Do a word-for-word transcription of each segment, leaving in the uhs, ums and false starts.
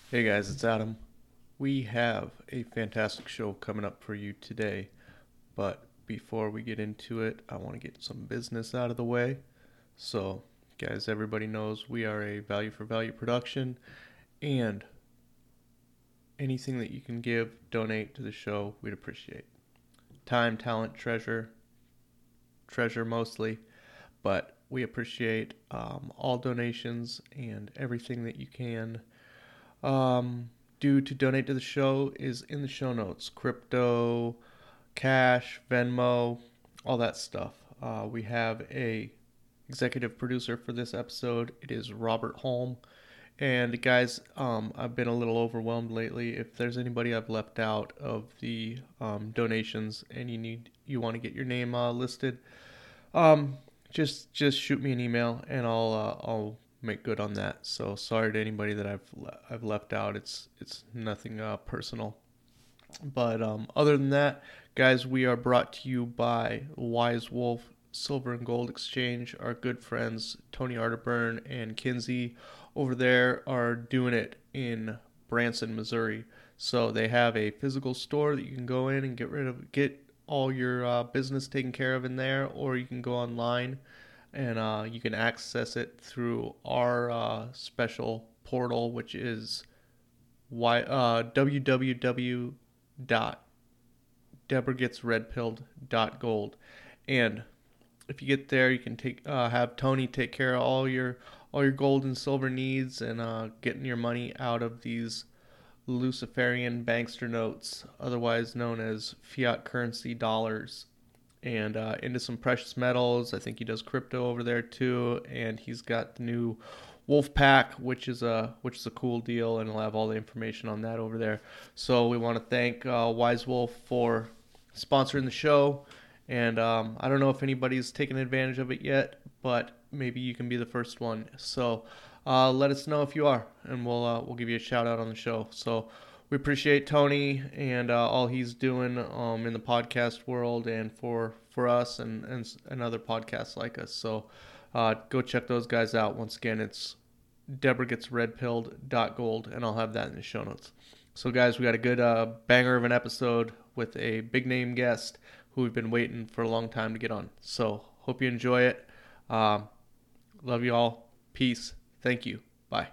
Hey guys, it's Adam. We have a fantastic show coming up for you today, but before we get into it, I want to get some business out of the way. So, guys, everybody knows we are a value for value production, and anything that you can give, donate to the show, we'd appreciate. Time, talent, treasure, treasure mostly, but we appreciate um, all donations and everything that you can um, do to donate to the show is in the show notes. Crypto, Cash, Venmo, all that stuff. Uh, we have a executive producer for this episode. It is Robert Holm. And guys, um, I've been a little overwhelmed lately. If there's anybody I've left out of the um, donations and you need you want to get your name uh, listed, um, just just shoot me an email and I'll uh, I'll make good on that. So sorry to anybody that I've I've left out. It's it's nothing uh, personal. But um, other than that, guys, we are brought to you by Wise Wolf Silver and Gold Exchange. Our good friends Tony Arterburn and Kinsey over there are doing it in Branson, Missouri. So they have a physical store that you can go in and get rid of get all your uh, business taken care of in there, or you can go online and uh, you can access it through our uh, special portal, which is y, uh, w w w dot deborah gets red pilled dot gold. And if you get there, you can take uh, have Tony take care of all your all your gold and silver needs and uh, getting your money out of these Luciferian bankster notes, otherwise known as fiat currency dollars, and uh, into some precious metals. I think he does crypto over there too, and he's got the new Wolf Pack, which is a which is a cool deal, and I'll have all the information on that over there. So we want to thank uh, Wise Wolf for sponsoring the show, and um, I don't know if anybody's taken advantage of it yet, but maybe you can be the first one. So uh, let us know if you are, and we'll uh, we'll give you a shout out on the show. So we appreciate Tony and uh, all he's doing um, in the podcast world and for for us and and, and other podcasts like us. So uh, go check those guys out. Once again, it's deborah gets red pilled dot gold, and I'll have that in the show notes. So guys, we got a good uh, banger of an episode with a big name guest who we've been waiting for a long time to get on. So hope you enjoy it. Um, love you all. Peace. Thank you. Bye.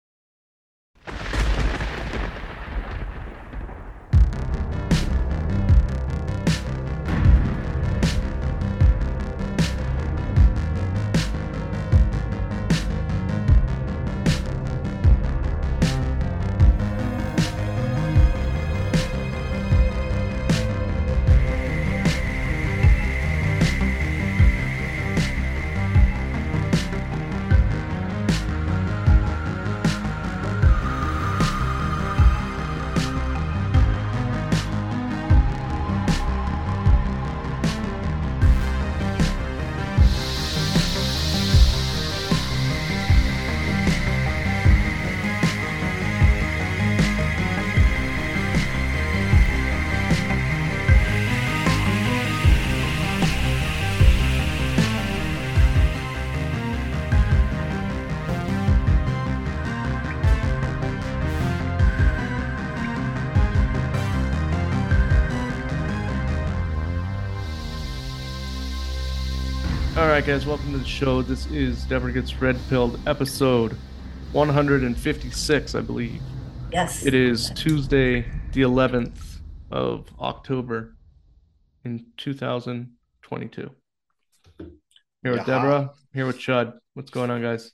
All right, guys, welcome to the show. This is Deborah Gets Red Pilled, episode one hundred fifty-six, I believe. Yes. It is Tuesday, the eleventh of October in two thousand twenty-two. Here with Yaha. Deborah, here with Chud. What's going on, guys?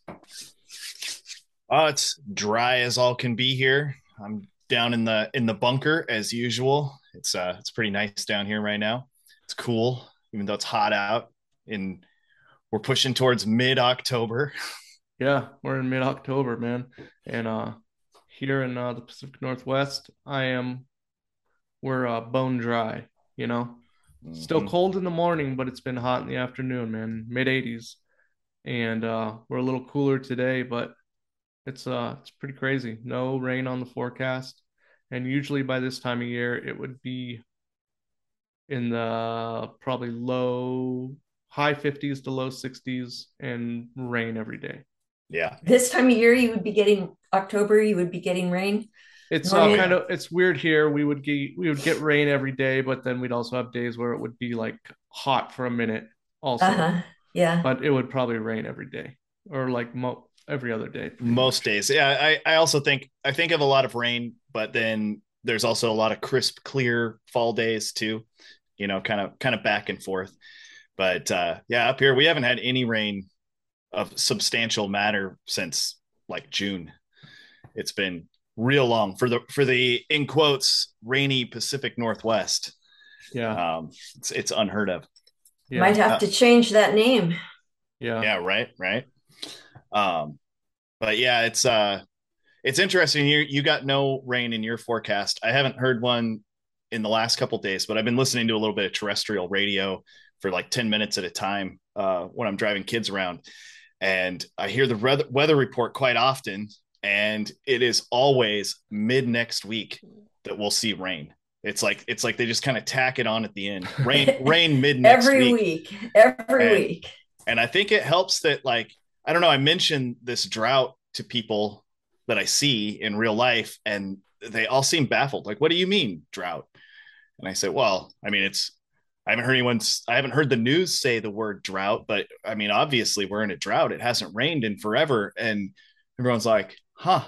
Oh, it's dry as all can be here. I'm down in the in the bunker as usual. It's uh it's pretty nice down here right now. It's cool, even though it's hot out. And we're pushing towards mid-October. Yeah, we're in mid-October, man. And uh here in uh, the Pacific Northwest, I am we're uh, bone dry, you know. Still Mhm. cold in the morning, but it's been hot in the afternoon, man. Mid eighties. And uh we're a little cooler today, but It's uh it's pretty crazy. No rain on the forecast. And usually by this time of year it would be in the probably low high fifties to low sixties and rain every day. Yeah. This time of year, you would be getting October, you would be getting rain It's uh normally. kind Yeah. of it's weird here. We would get we would get rain every day, but then we'd also have days where it would be like hot for a minute also. Uh-huh. Yeah. But it would probably rain every day or like mo every other day pretty Most much. days. Yeah. I, I also think, I think of a lot of rain, but then there's also a lot of crisp, clear fall days too, you know, kind of, kind of back and forth. But uh, yeah, up here, we haven't had any rain of substantial matter since like June. It's been real long for the, for the, in quotes, rainy Pacific Northwest. Yeah. Um, it's, it's unheard of. Might Yeah. have Uh, to change that name. Yeah. yeah. Right. Right. Um, but yeah, it's, uh, it's interesting. You you got no rain in your forecast. I haven't heard one in the last couple of days, but I've been listening to a little bit of terrestrial radio for like ten minutes at a time uh, when I'm driving kids around, and I hear the weather, weather report quite often, and it is always mid next week that we'll see rain. It's like it's like they just kind of tack it on at the end. Rain rain mid next Every week, week, every and week. and I think it helps that, like, I don't know, I mentioned this drought to people that I see in real life, and they all seem baffled. Like, what do you mean drought? And I said, well, I mean, it's, I haven't heard anyone, I haven't heard the news say the word drought, but I mean, obviously we're in a drought. It hasn't rained in forever. And everyone's like, huh,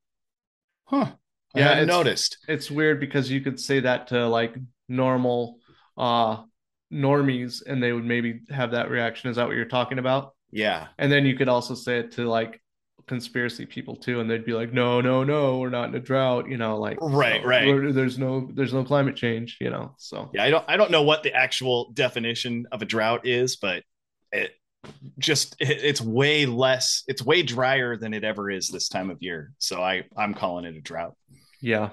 huh, I Yeah, hadn't it's noticed. it's weird because you could say that to like normal uh normies and they would maybe have that reaction. Is that what you're talking about? Yeah. And then you could also say it to like conspiracy people too, and they'd be like, "No, no, no, we're not in a drought," you know, like Right, so right. we're, there's no there's no climate change, you know. So Yeah, I don't I don't know what the actual definition of a drought is, but it just it, it's way less, it's way drier than it ever is this time of year. So I I'm calling it a drought. yeah,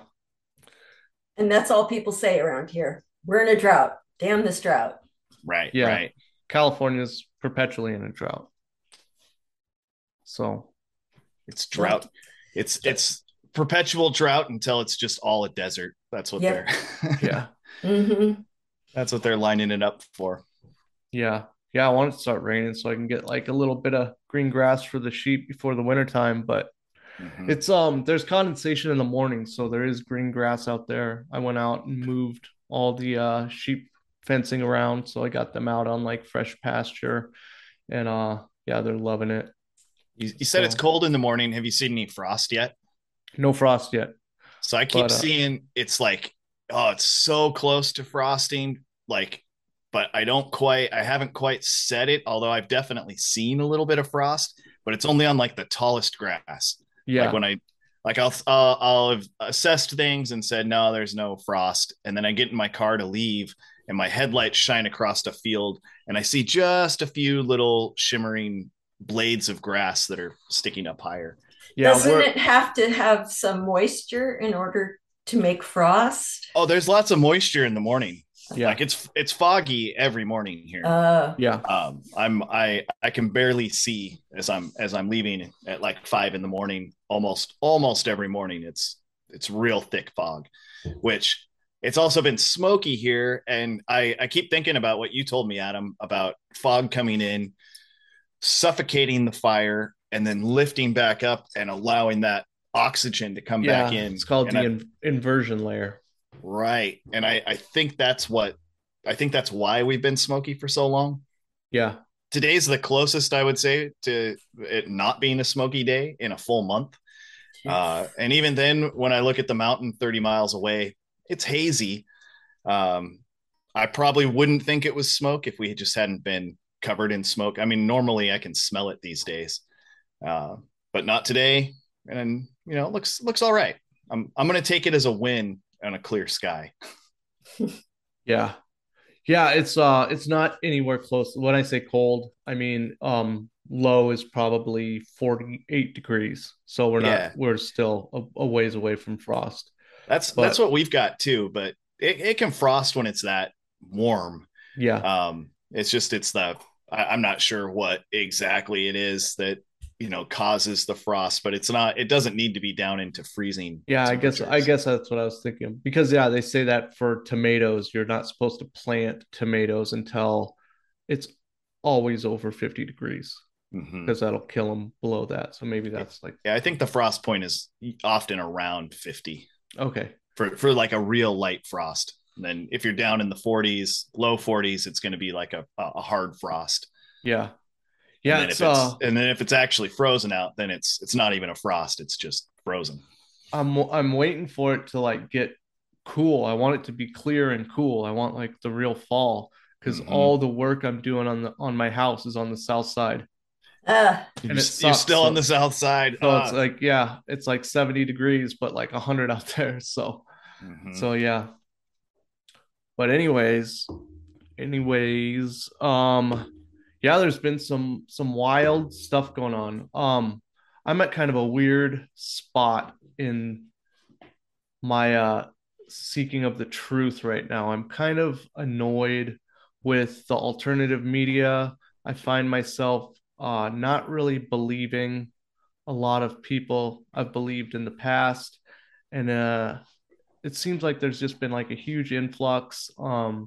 And that's all people say around here. We're in a drought. Damn this drought. Right, yeah. right. California's perpetually in a drought. So It's Well, drought. It's it's perpetual drought until it's just all a desert. That's what they're yep. yeah, Mm-hmm. that's what they're lining it up for. yeah, yeah. I want it to start raining so I can get like a little bit of green grass for the sheep before the winter time, but Mm-hmm. it's um there's condensation in the morning, so there is green grass out there. I went out and moved all the uh sheep fencing around, so I got them out on like fresh pasture and uh yeah, they're loving it. You, you said it's So cold in the morning. Have you seen any frost yet? no frost yet, So I keep but uh seeing it's like, oh, it's so close to frosting. Like, but I don't quite, I haven't quite said it, although I've definitely seen a little bit of frost, but it's only on like the tallest grass. Like yeah, when I, like I'll, I'll, I'll have assessed things and said, no, there's no frost. And then I get in my car to leave and my headlights shine across a field and I see just a few little shimmering blades of grass that are sticking up higher. yeah, Doesn't we're it have to have some moisture in order to make frost? Oh, there's lots of moisture in the morning. yeah, Like it's it's foggy every morning here. Uh, yeah, Um, I'm I I can barely see as I'm as I'm leaving at like five in the morning. Almost almost every morning, it's it's real thick fog, which it's also been smoky here. And I I keep thinking about what you told me, Adam, about fog coming in, suffocating the fire, and then lifting back up and allowing that oxygen to come back yeah. in. It's called And the I, in- inversion layer. right. And I, I think that's what, I think that's why we've been smoky for so long. Yeah, Today's the closest I would say to it not being a smoky day in a full month. Uh, and even then, when I look at the mountain thirty miles away, it's hazy. Um, I probably wouldn't think it was smoke if we just hadn't been covered in smoke. I mean, normally I can smell it these days, uh, but not today. And you know, it looks looks all right. I'm I'm gonna take it as a win on a clear sky. yeah. Yeah, it's uh it's not anywhere close. When I say cold, I mean um low is probably forty-eight degrees. So we're not Yeah, we're still a, a ways away from frost. that's that's But what we've got too. But it, it can frost when it's that warm. yeah. Um, it's just it's the I, I'm not sure what exactly it is that you know causes the frost, but it's not. It doesn't need to be down into freezing Yeah, I guess I temperatures. guess that's what I was thinking. Because yeah, they say that for tomatoes, you're not supposed to plant tomatoes until it's always over fifty degrees. Mhm. because that'll kill them below that. So maybe Yeah. that's like Yeah, I think the frost point is often around fifty okay. for for like a real light frost. And then if you're down in the forties, low forties, it's going to be like a a hard frost. Yeah. And Yeah, then it's if it's uh and then if it's actually frozen out, then it's it's not even a frost, it's just frozen. I'm I'm waiting for it to like get cool. I want it to be clear and cool. I want like the real fall because Mm-hmm. all the work I'm doing on the on my house is on the south side Uh, and You're, it you're sucks. still on the So south side. so it's Ah. like yeah, it's like seventy degrees but like one hundred out there. So Mm-hmm. so yeah. But anyways, anyways, um yeah, there's been some some wild stuff going on. Um I'm at kind of a weird spot in my uh seeking of the truth right now. I'm kind of annoyed with the alternative media. I find myself uh not really believing a lot of people I've believed in the past. And uh it seems like there's just been like a huge influx um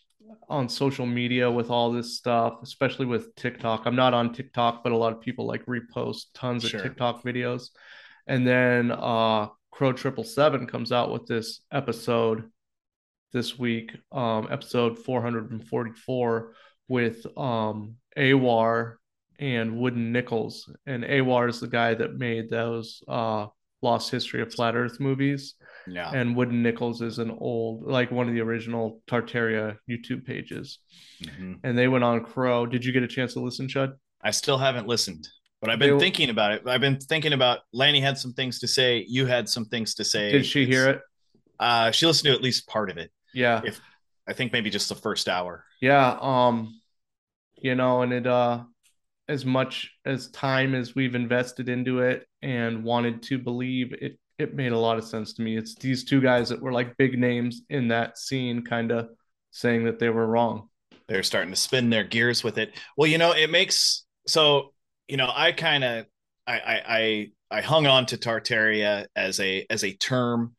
on social media with all this stuff, especially with TikTok. I'm not on TikTok, but a lot of people like repost tons of Sure. TikTok videos. And then uh Crow Triple Seven comes out with this episode this week, um, episode four hundred forty-four with um Awar and Wooden Nichols. And Awar is the guy that made those uh Lost History of Flat Earth movies. Yeah. And Wooden Nichols is an old, like one of the original Tartaria YouTube pages. Mm-hmm. And they went on Crow. Did you get a chance to listen, Chud? I still haven't listened, but I've They been thinking about it. I've been thinking about Lanny had some things to say. You had some things to did say. she hear It's it? uh she listened to at least part of it. Yeah. If I think maybe just the first hour. Yeah. Um, you know, and it uh as much as time as we've invested into it and wanted to believe it, it made a lot of sense to me. It's these two guys that were like big names in that scene kind of saying that they were wrong. They're starting to spin their gears with it. Well, you know, it makes so you know, I kind of I, I I I hung on to Tartaria as a as a term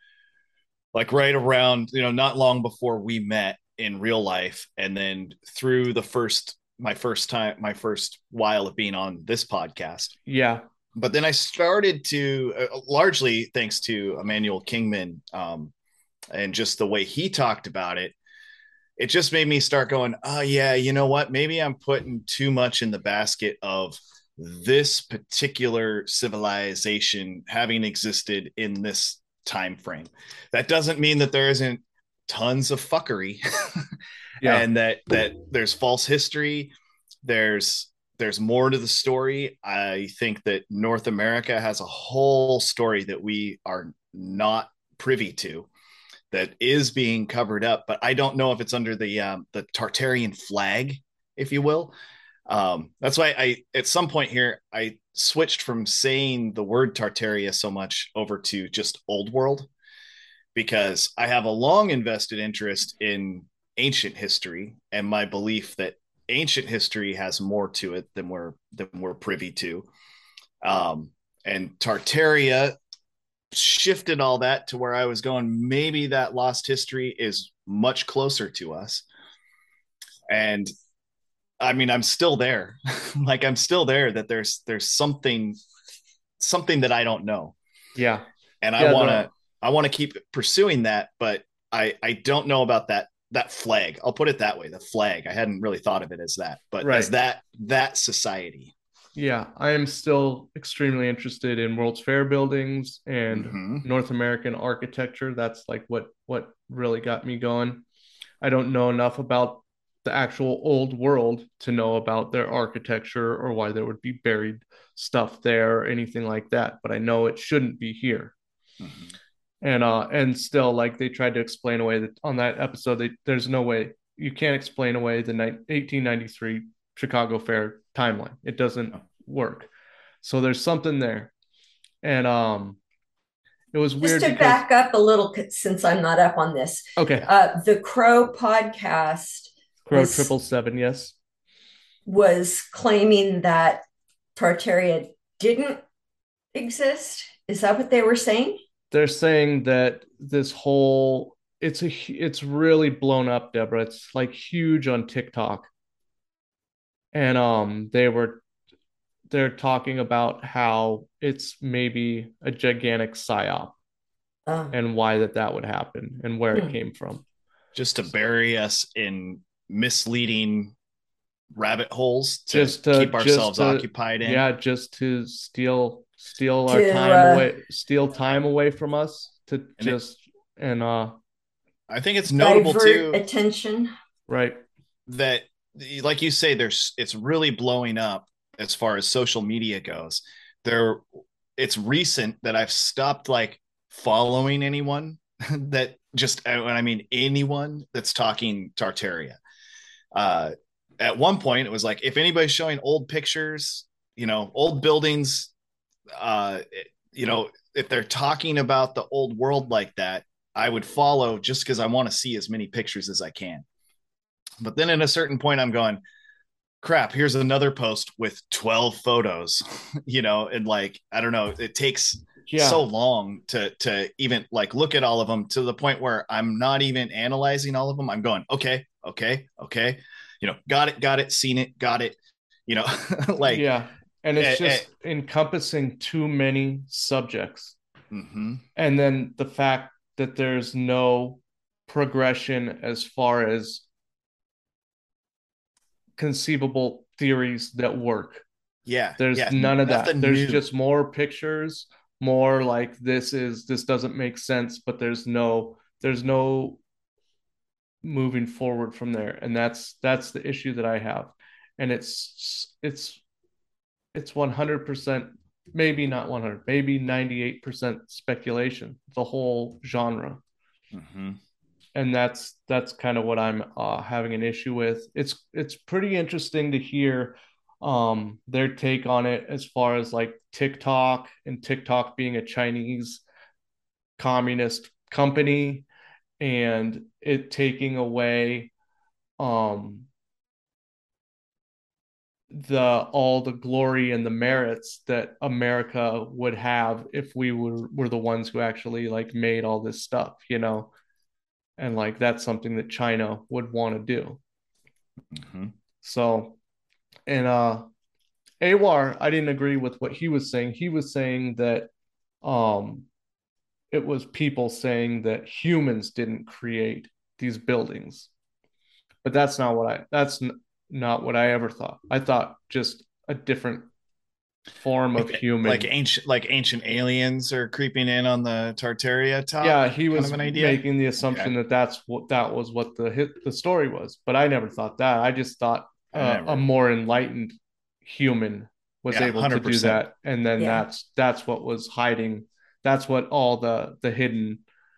like right around, you know, not long before we met in real life. And then through the first my first time my first while of being on this podcast. Yeah. But then I started to uh, largely thanks to Emmanuel Kingman um, and just the way he talked about it, it just made me start going, oh yeah, you know what? Maybe I'm putting too much in the basket of this particular civilization having existed in this time frame. That doesn't mean that there isn't tons of fuckery Yeah. and that that there's false history. There's there's more to the story. I think that North America has a whole story that we are not privy to that is being covered up, but I don't know if it's under the um, the Tartarian flag, if you will. Um, that's why I at some point here I switched from saying the word Tartaria so much over to just Old World because I have a long invested interest in ancient history and my belief that ancient history has more to it than we're than we're privy to. Um, and Tartaria shifted all that to where I was going, maybe that lost history is much closer to us. And I mean, I'm still there. Like I'm still there that there's there's something something that I don't know. Yeah. And I Yeah. want The, to I want to keep pursuing that, but I I don't know about that that flag. I'll put it that way, the flag. I hadn't really thought of it as that, but right. as that that society. Yeah, I am still extremely interested in World's Fair buildings and Mm-hmm. North American architecture. That's like what what really got me going. I don't know enough about the actual old world to know about their architecture or why there would be buried stuff there or anything like that, but I know it shouldn't be here. Mm-hmm. And uh and still like they tried to explain away that on that episode they, there's no way you can't explain away the eighteen ninety-three Chicago Fair timeline. It doesn't work. So there's something there. And um it was just weird to because back up a little, since I'm not up on this, okay, uh, the Crow podcast Crow was triple seven, yes. was claiming that Tartaria didn't exist. Is that what they were saying? They're saying that this whole it's a it's really blown up, Deborah. It's like huge on TikTok. And um they were they're talking about how it's maybe a gigantic psyop Uh, and why that that would happen and where it hmm. came from. Just to bury us in misleading rabbit holes to Just to keep just ourselves to occupied in. yeah, just to steal steal our To time uh, away, steal time away from us to And it, just and uh I think it's notable divert too attention. right. that, like you say, there's it's really blowing up as far as social media goes. There, it's recent that I've stopped like following anyone that just, and I mean anyone that's talking Tartaria. Uh, at one point, it was like if anybody's showing old pictures, you know, old buildings, uh, you know, if they're talking about the old world like that, I would follow just because I want to see as many pictures as I can. But then at a certain point, I'm going, crap, here's another post with twelve photos, you know, and like, I don't know, it takes Yeah. so long to to even like look at all of them, to the point where I'm not even analyzing all of them. I'm going, okay, okay, okay, you know, got it, got it, seen it, got it, you know, like, Yeah. And it's eh, eh, just encompassing too many subjects. mhm. And then the fact that there's no progression as far as conceivable theories that work. Yeah, There's yeah, none of that. nothing There's new. just more pictures, more like this is this doesn't make sense, but there's no there's no moving forward from there. And that's that's the issue that I have. And it's it's it's one hundred percent, maybe not one hundred, maybe ninety-eight percent speculation, the whole genre. Mm-hmm. And that's that's kind of what I'm uh, having an issue with. It's it's pretty interesting to hear um, their take on it as far as like TikTok and TikTok being a Chinese communist company and it taking away um, the all the glory and the merits that America would have if we were were the ones who actually like made all this stuff, you know, and like that's something that China would want to do. Mm-hmm. So, and uh, Awar, I didn't agree with what he was saying. He was saying that um, it was people saying that humans didn't create these buildings, but that's not what I. That's n- not what I ever thought. I thought just a different form of Like, like human. ancient, like ancient aliens are creeping in on the Tartaria top, Yeah, he kind of was an idea. making the Okay, assumption that that's what that was what the hit the story was, but I never thought that. I just thought I uh, a never. more enlightened human was Yeah, able to hundred do percent. that, and then Yeah. that's that's what was hiding. That's what all the the hidden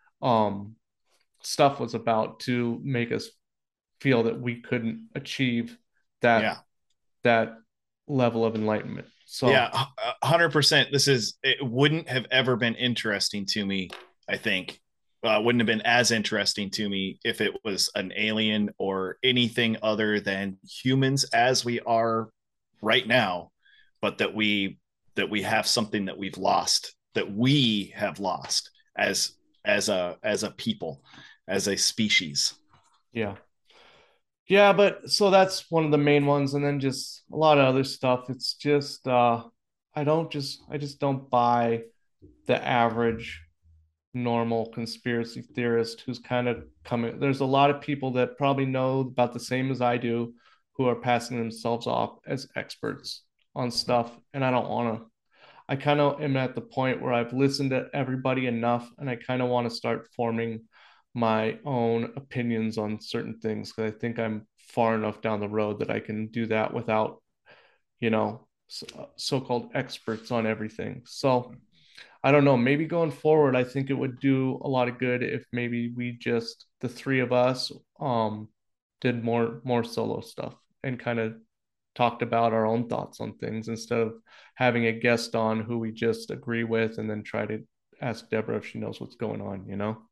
um stuff was about to make us feel that we couldn't achieve that Yeah, that level of enlightenment. So yeah, hundred percent. This is. It wouldn't have ever been interesting to me. I think uh, wouldn't have been as interesting to me if it was an alien or anything other than humans as we are right now, but that we that we have something that we've lost, that we have lost as as a as a people, as a species. yeah. Yeah, but so that's one of the main ones, and then just a lot of other stuff. It's just uh I don't just I just don't buy the average normal conspiracy theorist who's kind of coming. There's a lot of people that probably know about the same as I do who are passing themselves off as experts on stuff, and I don't want to. I kind of am at the point where I've listened to everybody enough, and I kind of want to start forming my own opinions on certain things because I think I'm far enough down the road that I can do that without, you know, so called experts on everything. So I don't know. Maybe going forward, I think it would do a lot of good if maybe we just the three of us um did more more solo stuff and kind of talked about our own thoughts on things instead of having a guest on who we just agree with and then try to ask Deborah if she knows what's going on, you know?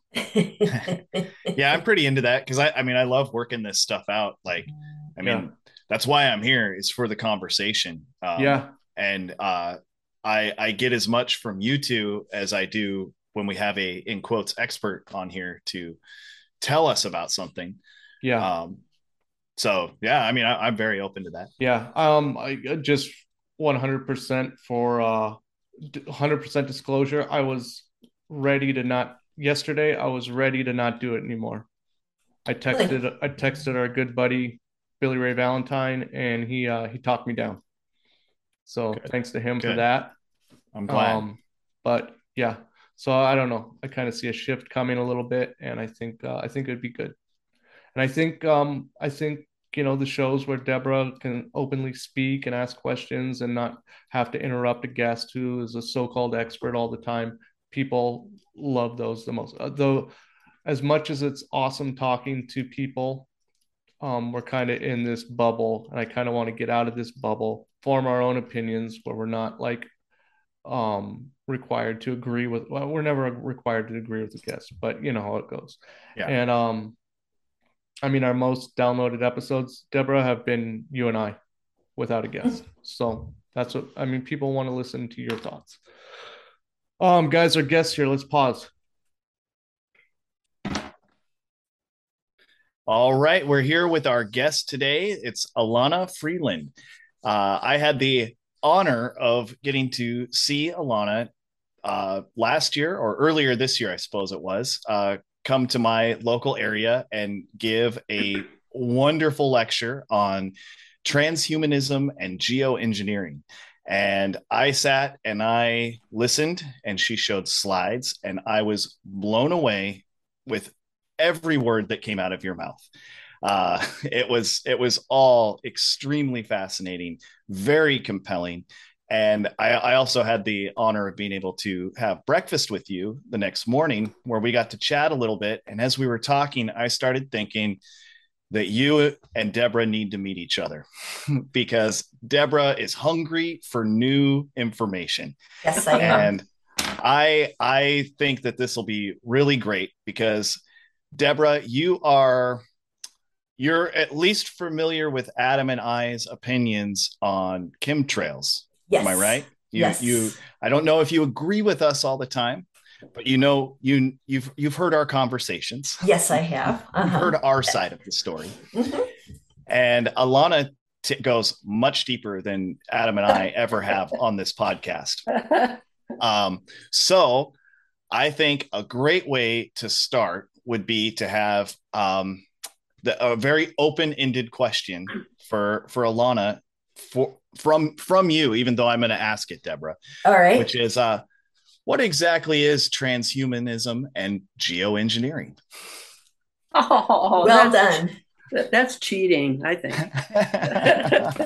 Yeah, I'm pretty into that because I, I mean, I love working this stuff out. Like, I Yeah. mean, that's why I'm here is for the conversation. Um, Yeah. and uh, I I get as much from you two as I do when we have a in quotes expert on here to tell us about something. Yeah. Um, so yeah, I mean, I, I'm very open to that. Yeah. Um, I just one hundred percent for uh, one hundred percent disclosure. I was ready to not, yesterday, I was ready to not do it anymore. I texted, I texted our good buddy, Billy Ray Valentine, and he, uh, he talked me down. So Good. thanks to him Good. for that. I'm glad. Um, but yeah, so I don't know. I kind of see a shift coming a little bit, and I think, uh, I think it'd be good. And I think, um, I think, you know, the shows where Deborah can openly speak and ask questions and not have to interrupt a guest who is a so-called expert all the time. People love those the most. Uh, though, as much as it's awesome talking to people, um, we're kind of in this bubble, and I kind of want to get out of this bubble, form our own opinions where we're not like um required to agree with, well, we're never required to agree with the guest, but you know how it goes. Yeah. And um I mean, our most downloaded episodes, Deborah, have been you and I without a guest. So that's what I mean. People want to listen to your thoughts. Um, guys, our guests here. Let's pause. All right, we're here with our guest today. It's Alana Freeland. Uh, I had the honor of getting to see Alana uh, last year or earlier this year, I suppose it was, uh, come to my local area and give a wonderful lecture on transhumanism and geoengineering. And I sat and I listened, and she showed slides, and I was blown away with every word that came out of your mouth. Uh, it was it was all extremely fascinating, very compelling. And I, I also had the honor of being able to have breakfast with you the next morning, where we got to chat a little bit. And as we were talking, I started thinking that you and Deborah need to meet each other because Deborah is hungry for new information. Yes, I am. And I I think that this will be really great because Deborah, you are you're at least familiar with Adam and I's opinions on chemtrails. Yes. Am I right? You, yes. You, I don't know if you agree with us all the time, but you know, you you've you've heard our conversations. Yes, I have. Uh-huh. You've heard our side of the story. Mm-hmm. And Alana t- goes much deeper than Adam and I ever have on this podcast. Um, so I think a great way to start would be to have um, the, a very open-ended question for for Alana for from from you, even though I'm going to ask it, Deborah. All right. Which is, uh, what exactly is transhumanism and geoengineering? Oh, well that's, done. That's cheating, I think.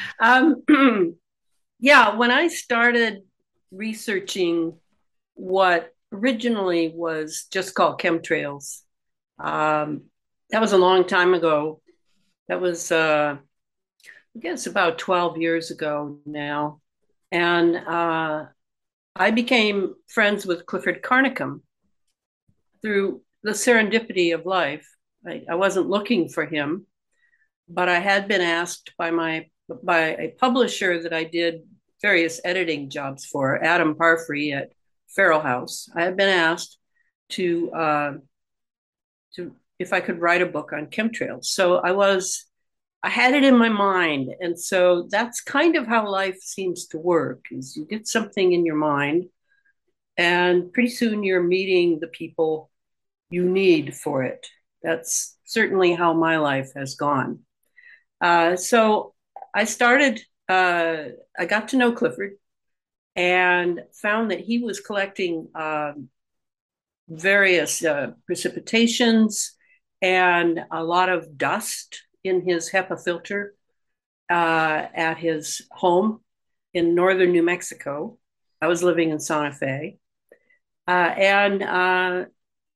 um, yeah, when I started researching what originally was just called chemtrails, um, that was a long time ago. That was, uh, I guess, about twelve years ago now. And uh, I became friends with Clifford Carnicom through the serendipity of life. I, I wasn't looking for him, but I had been asked by my by a publisher that I did various editing jobs for, Adam Parfrey at Feral House. I had been asked to uh, to if I could write a book on chemtrails. So I was I had it in my mind, and so that's kind of how life seems to work: is you get something in your mind, and pretty soon you're meeting the people you need for it. That's certainly how my life has gone. Uh, so I started, uh, I got to know Clifford and found that he was collecting um, various uh, precipitations and a lot of dust in his HEPA filter uh, at his home in northern New Mexico. I was living in Santa Fe. Uh, and uh,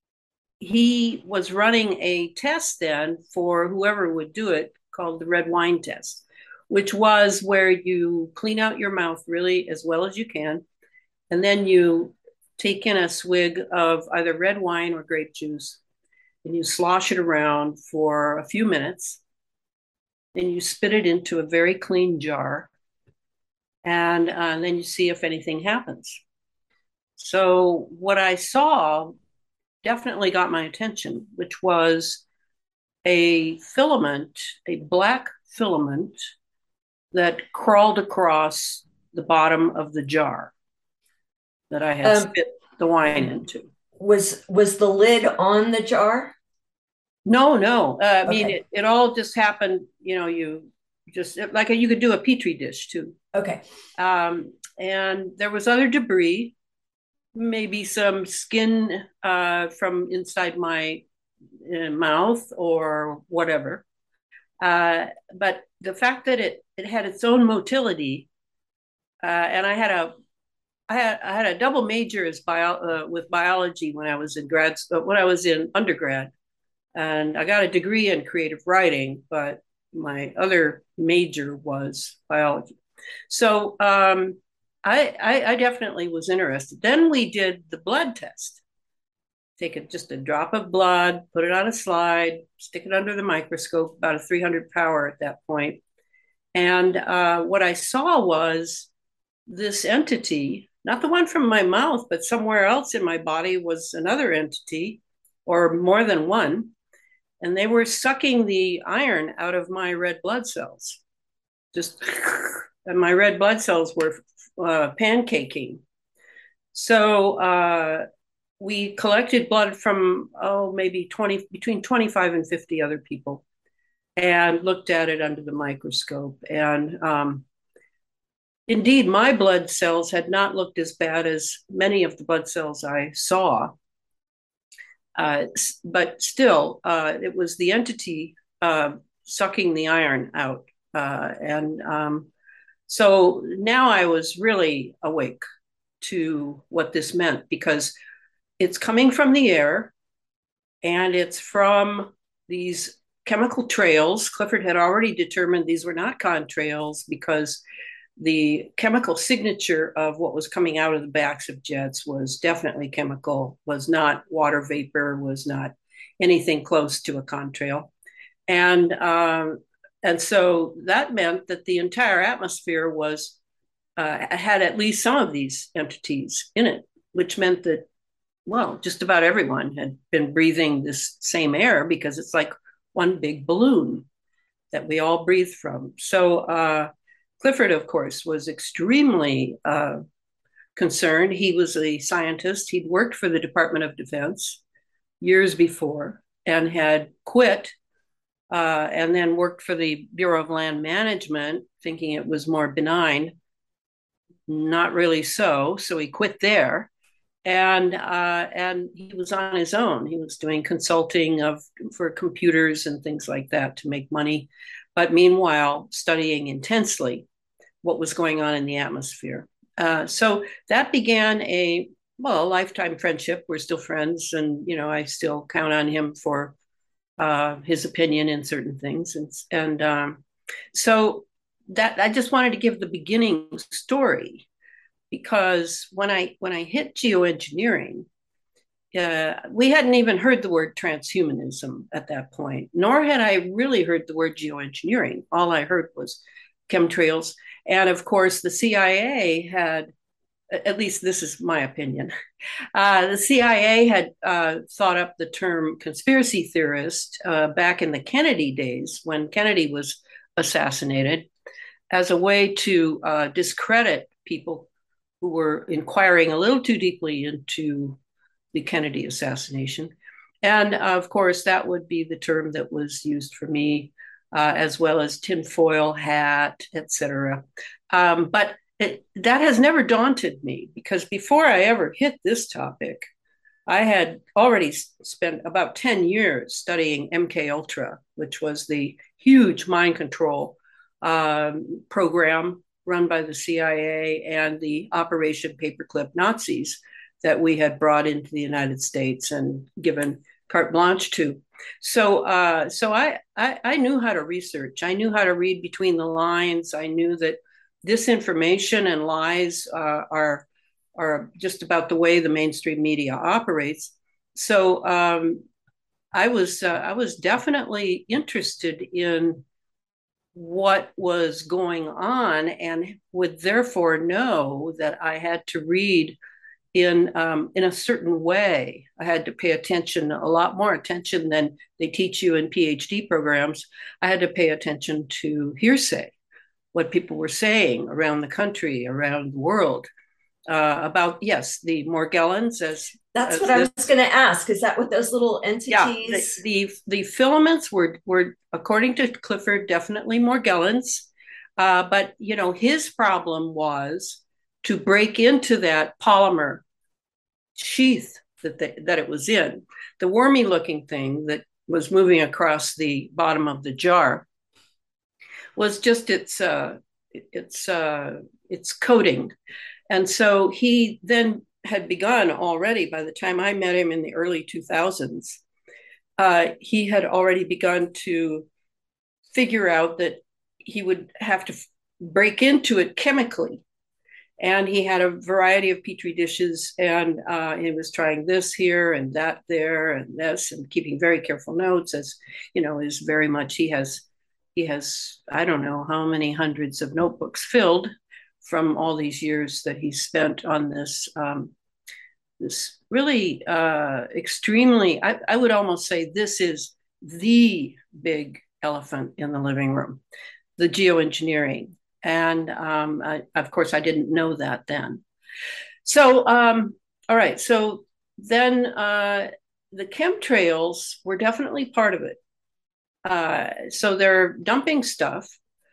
he was running a test then for whoever would do it called the red wine test, which was where you clean out your mouth really as well as you can. And then you take in a swig of either red wine or grape juice, and you slosh it around for a few minutes. Then you spit it into a very clean jar. And, uh, and then you see if anything happens. So what I saw definitely got my attention, which was a filament, a black filament that crawled across the bottom of the jar that I had Um, spit the wine into. Was was the lid on the jar? No, no. Uh, I mean, Okay. it, it all just happened, you know, you just like a, you could do a petri dish too. Okay. Um, and there was other debris, maybe some skin uh, from inside my uh, mouth or whatever. Uh, but the fact that it it had its own motility, uh, and I had a I had I had a double major as bio uh, with biology when I was in grad uh, when I was in undergrad, and I got a degree in creative writing, but my other major was biology. So um, I, I I definitely was interested. Then we did the blood test. Take a, just a drop of blood, put it on a slide, stick it under the microscope, about a three hundred power at that point. And uh, what I saw was this entity, not the one from my mouth, but somewhere else in my body was another entity, or more than one. And they were sucking the iron out of my red blood cells. Just, and my red blood cells were uh, pancaking. So, uh, we collected blood from, oh, maybe twenty, between twenty-five and fifty other people and looked at it under the microscope. And um, indeed, my blood cells had not looked as bad as many of the blood cells I saw. Uh, but still, uh, it was the entity uh, sucking the iron out. Uh, and um, so now I was really awake to what this meant, because it's coming from the air and it's from these chemical trails. Clifford had already determined these were not contrails because the chemical signature of what was coming out of the backs of jets was definitely chemical, was not water vapor, was not anything close to a contrail. And, um, and so that meant that the entire atmosphere was uh, had at least some of these entities in it, which meant that, well, just about everyone had been breathing this same air, because it's like one big balloon that we all breathe from. So uh, Clifford, of course, was extremely uh, concerned. He was a scientist. He'd worked for the Department of Defense years before and had quit uh, and then worked for the Bureau of Land Management, thinking it was more benign. Not really so. So he quit there. And uh, and he was on his own. He was doing consulting of for computers and things like that to make money, but meanwhile studying intensely what was going on in the atmosphere. Uh, so that began a well a lifetime friendship. We're still friends, and you know I still count on him for uh, his opinion in certain things. And and um, so that I just wanted to give the beginning story. Because when I when I hit geoengineering, uh, we hadn't even heard the word transhumanism at that point, nor had I really heard the word geoengineering. All I heard was chemtrails, and of course, the C I A had, at least this is my opinion, uh, the C I A had uh, thought up the term conspiracy theorist uh, back in the Kennedy days when Kennedy was assassinated, as a way to uh, discredit people who were inquiring a little too deeply into the Kennedy assassination. And uh, of course, that would be the term that was used for me, uh, as well as tinfoil hat, et cetera. Um, but it, that has never daunted me, because before I ever hit this topic, I had already spent about ten years studying M K Ultra, which was the huge mind control um, program run by the C I A and the Operation Paperclip Nazis that we had brought into the United States and given carte blanche to. So, uh, so I, I, I knew how to research. I knew how to read between the lines. I knew that disinformation and lies uh, are are just about the way the mainstream media operates. So, um, I was uh, I was definitely interested in what was going on, and would therefore know that I had to read in um, in a certain way. I had to pay attention, a lot more attention than they teach you in PhD programs. I had to pay attention to hearsay, what people were saying around the country, around the world, uh, about, yes, the Morgellons as That's as what I this, was going to ask. Is that what those little entities? Yeah, the, the, the filaments were, were, according to Clifford, definitely Morgellons. Uh, but, you know, his problem was to break into that polymer sheath that, they, that it was in. The wormy looking thing that was moving across the bottom of the jar was just its, uh, its, uh, its coating. And so he then had begun already, by the time I met him in the early two thousands, uh, he had already begun to figure out that he would have to f- break into it chemically. And he had a variety of petri dishes, and uh, he was trying this here and that there and this, and keeping very careful notes. As you know, is very much he has he has I don't know how many hundreds of notebooks filled from all these years that he spent on this um, this really uh, extremely. I, I would almost say this is the big elephant in the living room, the geoengineering. And um, I, of course, I didn't know that then. So, um, all right. So then uh, the chemtrails were definitely part of it. Uh, so they're dumping stuff.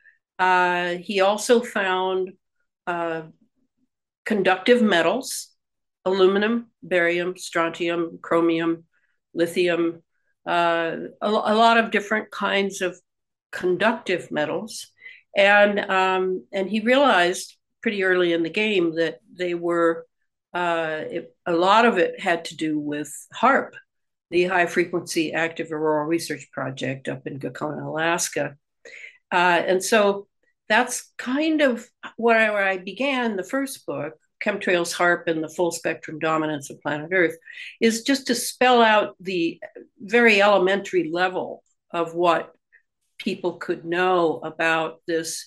Uh, he also found uh, conductive metals, aluminum, barium, strontium, chromium, lithium, uh, a, a lot of different kinds of conductive metals. And um, and he realized pretty early in the game that they were, uh, it, a lot of it had to do with HAARP, the High Frequency Active Auroral Research Project up in Gakona, Alaska. Uh, and so that's kind of where I, where I began the first book, Chemtrails, HAARP, and the Full Spectrum Dominance of Planet Earth, is just to spell out the very elementary level of what people could know about this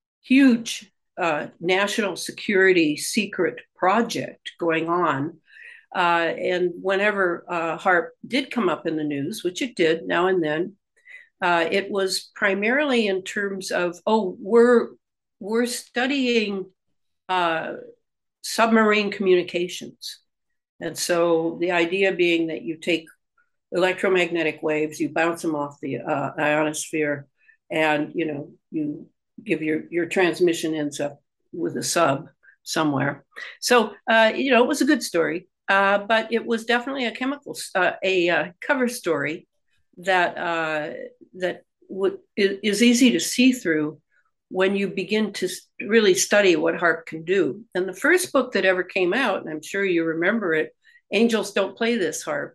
huge uh, national security secret project going on. Uh, and whenever uh, HAARP did come up in the news, which it did now and then, uh, it was primarily in terms of, oh, we're, we're studying uh, submarine communications. And so the idea being that you take electromagnetic waves, you bounce them off the uh, ionosphere, and you know you give your your transmission ends up with a sub somewhere. So uh, you know it was a good story, uh, but it was definitely a chemical uh, a uh, cover story that uh, that w- is easy to see through when you begin to really study what HAARP can do. And the first book that ever came out, and I'm sure you remember it, Angels Don't Play This HAARP.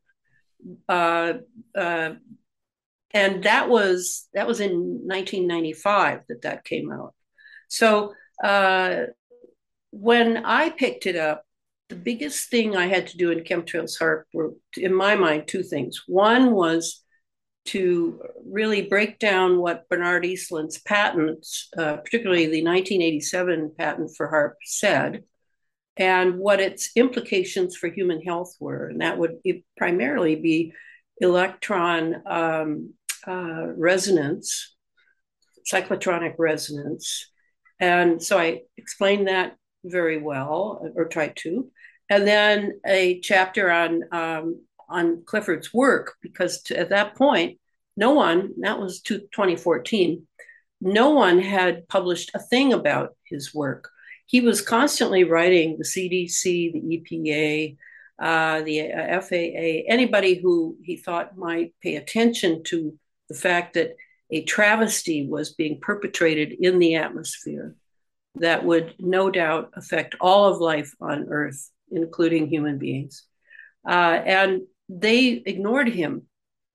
Uh, uh, and that was that was in nineteen ninety-five that that came out. So uh, when I picked it up, the biggest thing I had to do in Chemtrails HAARP were, in my mind, two things. One was to really break down what Bernard Eastland's patents, uh, particularly the nineteen eighty-seven patent for HAARP, said, and what its implications for human health were. And that would primarily be electron um, uh, resonance, cyclotronic resonance. And so I explained that very well, or tried to. And then a chapter on, um, on Clifford's work, because to, at that point, no one, that was twenty fourteen, no one had published a thing about his work. He was constantly writing the C D C, the E P A, uh, the F A A, anybody who he thought might pay attention to the fact that a travesty was being perpetrated in the atmosphere that would no doubt affect all of life on Earth, including human beings. Uh, and they ignored him.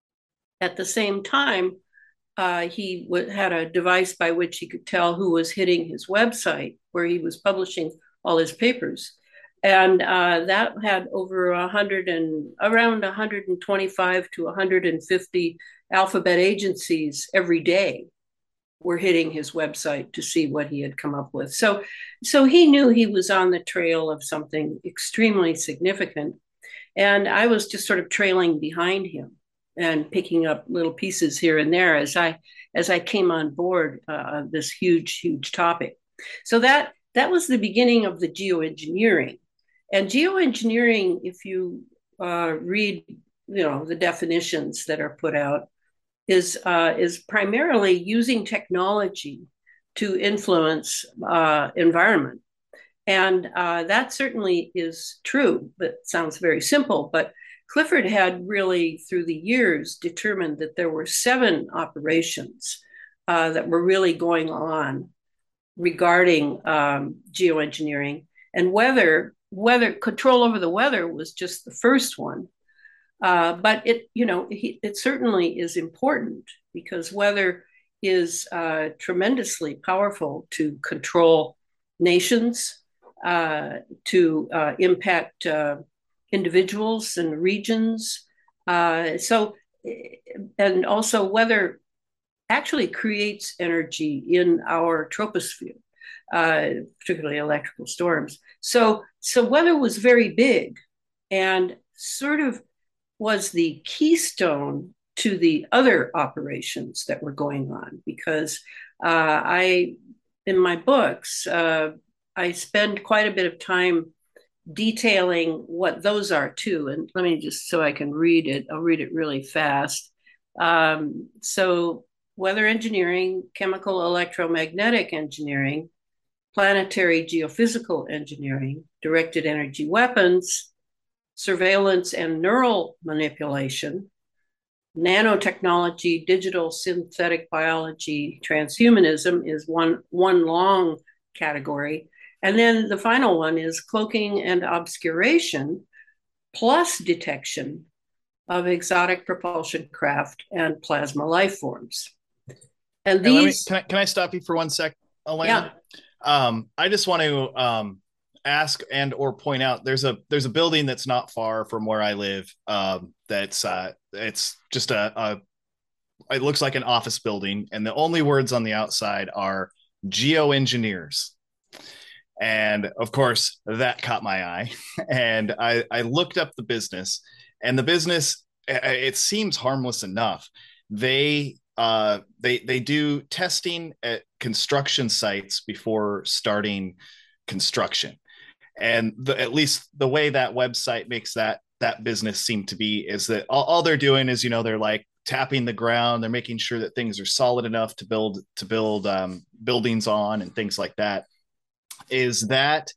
At the same time, Uh, he w- had a device by which he could tell who was hitting his website where he was publishing all his papers. And uh, that had over a hundred and around one hundred twenty-five to one hundred fifty alphabet agencies every day were hitting his website to see what he had come up with. So, so he knew he was on the trail of something extremely significant. And I was just sort of trailing behind him. and picking up little pieces here and there as I as I came on board uh, this huge, huge topic. So that that was the beginning of the geoengineering. And geoengineering, if you uh, read, you know, the definitions that are put out, is uh, is primarily using technology to influence uh, environment. And uh, that certainly is true, but sounds very simple. But Clifford had really, through the years, determined that there were seven operations uh, that were really going on regarding um, geoengineering, and weather, weather control over the weather was just the first one. Uh, but it, you know, he, it certainly is important because weather is uh, tremendously powerful to control nations, uh, to uh, impact uh, individuals and regions. Uh, so, and also weather actually creates energy in our troposphere, uh, particularly electrical storms. So, so weather was very big and sort of was the keystone to the other operations that were going on, because uh, I, in my books, uh, I spend quite a bit of time detailing what those are too. And let me just, so I can read it, I'll read it really fast. Um, so weather engineering, chemical electromagnetic engineering, planetary geophysical engineering, directed energy weapons, surveillance and neural manipulation, nanotechnology, digital synthetic biology, transhumanism is one, one long category. And then the final one is cloaking and obscuration, plus detection of exotic propulsion craft and plasma life forms. And Hey, let me, these... can I, can I stop you for one sec, Elena? Yeah. Um, I just want to um, ask and or point out there's a there's a building that's not far from where I live. Um, that's uh, it's just a, a it looks like an office building, and the only words on the outside are geoengineers. And of course, that caught my eye. And I, I looked up the business, and the business, it seems harmless enough. They uh, they they do testing at construction sites before starting construction. And the, at least the way that website makes that that business seem to be is that all, all they're doing is, you know, they're like tapping the ground, they're making sure that things are solid enough to build to build um, buildings on and things like that. Is that,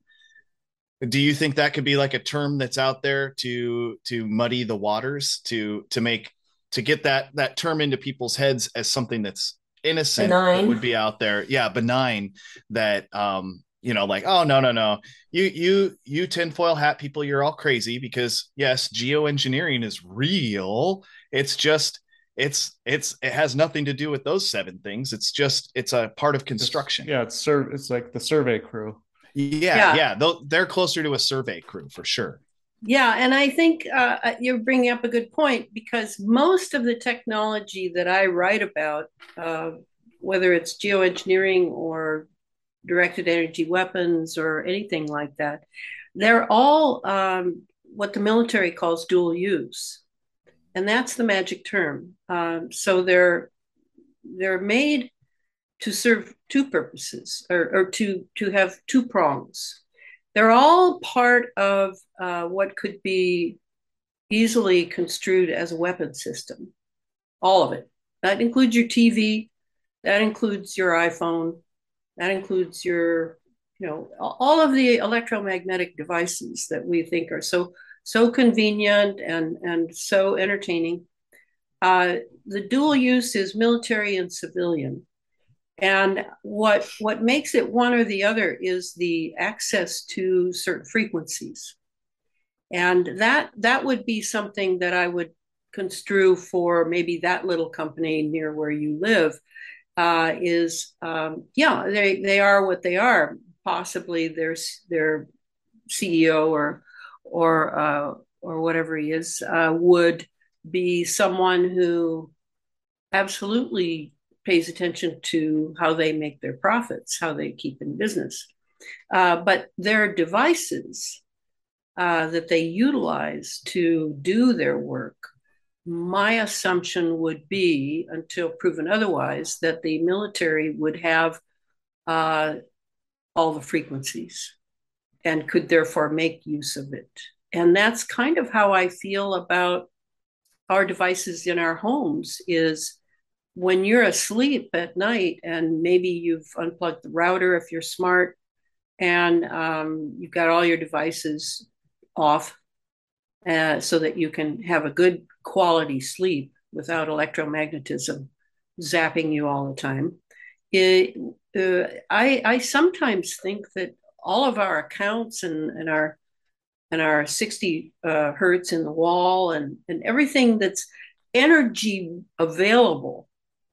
do you think that could be like a term that's out there to to muddy the waters, to to make to get that that term into people's heads as something that's innocent, that would be out there? Yeah, benign. That um you know, like, oh no no no, you you you tinfoil hat people, you're all crazy, because yes, geoengineering is real. It's just it's it's it has nothing to do with those seven things. It's just it's a part of construction. It's, yeah, it's serv- it's like the survey crew. Yeah, yeah, yeah. They're closer to a survey crew for sure. Yeah, and I think uh, you're bringing up a good point, because most of the technology that I write about, uh, whether it's geoengineering or directed energy weapons or anything like that, they're all um, what the military calls dual use, and that's the magic term. Um, so they're they're made to serve two purposes, or, or to to have two prongs. They're all part of uh, what could be easily construed as a weapon system. All of it. That includes your T V. That includes your iPhone. That includes your, you know, all of the electromagnetic devices that we think are so so convenient and and so entertaining. Uh, the dual use is military and civilian. And what what makes it one or the other is the access to certain frequencies. And that that would be something that I would construe for maybe that little company near where you live, uh, is, um, yeah, they, they are what they are. Possibly their, their C E O or, or, uh, or whatever he is, uh, would be someone who absolutely pays attention to how they make their profits, how they keep in business. Uh, but their devices uh, that they utilize to do their work my assumption would be, until proven otherwise, that the military would have uh, all the frequencies and could therefore make use of it. And that's kind of how I feel about our devices in our homes. Is when you're asleep at night and maybe you've unplugged the router if you're smart, and um, you've got all your devices off uh, so that you can have a good quality sleep without electromagnetism zapping you all the time. It, uh, I, I sometimes think that all of our accounts and, and our and our sixty uh, hertz in the wall and, and everything that's energy available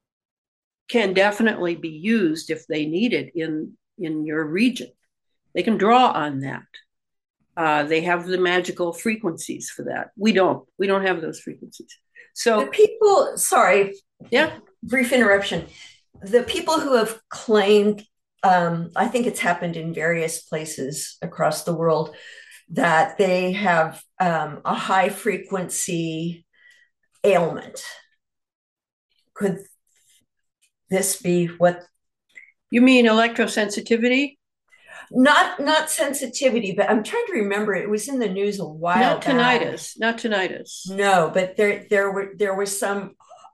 can definitely be used if they need it in, in your region. They can draw on that. Uh, they have the magical frequencies for that. We don't. We don't have those frequencies. So the people, sorry, yeah, brief interruption. The people who have claimed, um, I think it's happened in various places across the world, that they have um, a high frequency ailment. Could this be what? You mean electrosensitivity? Not not sensitivity, but I'm trying to remember. It was in the news a while Not back. tinnitus. Not tinnitus. No, but there there were there was some.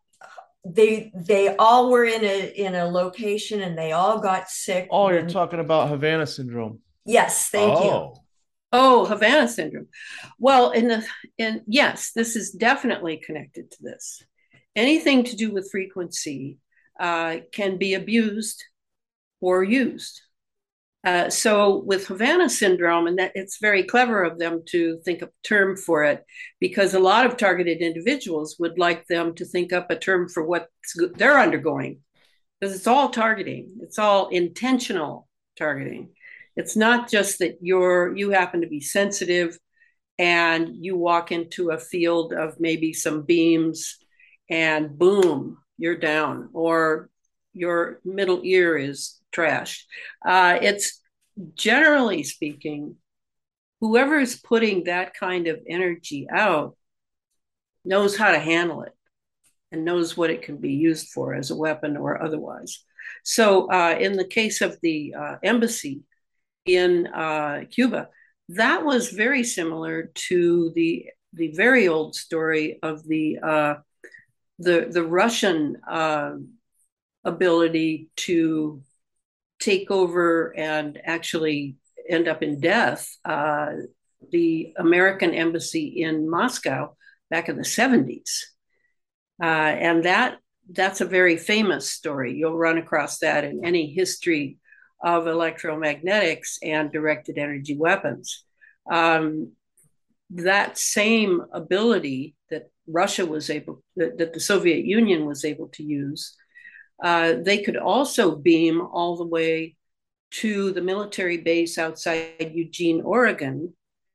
They they all were in a in a location and they all got sick. Oh, when, you're talking about Havana syndrome. Yes, thank oh. you. Oh, Havana syndrome. Well, in the in yes, this is definitely connected to this. Anything to do with frequency uh, can be abused or used. Uh, so with Havana syndrome, and that it's very clever of them to think up a term for it, because a lot of targeted individuals would like them to think up a term for what they're undergoing, because it's all targeting. It's all intentional targeting. It's not just that you're you happen to be sensitive and you walk into a field of maybe some beams and boom, you're down, or your middle ear is trashed. Uh, it's generally speaking, whoever is putting that kind of energy out knows how to handle it and knows what it can be used for as a weapon or otherwise. So uh, in the case of the uh, embassy in uh, Cuba, that was very similar to the the very old story of the uh, the the Russian uh, ability to take over and actually end up in death. Uh, the American embassy in Moscow back in the seventies, uh, and that that's a very famous story. You'll run across that in any history of electromagnetics and directed energy weapons. Um, that same ability that Russia was able, that, that the Soviet Union was able to use, uh, they could also beam all the way to the military base outside Eugene, Oregon.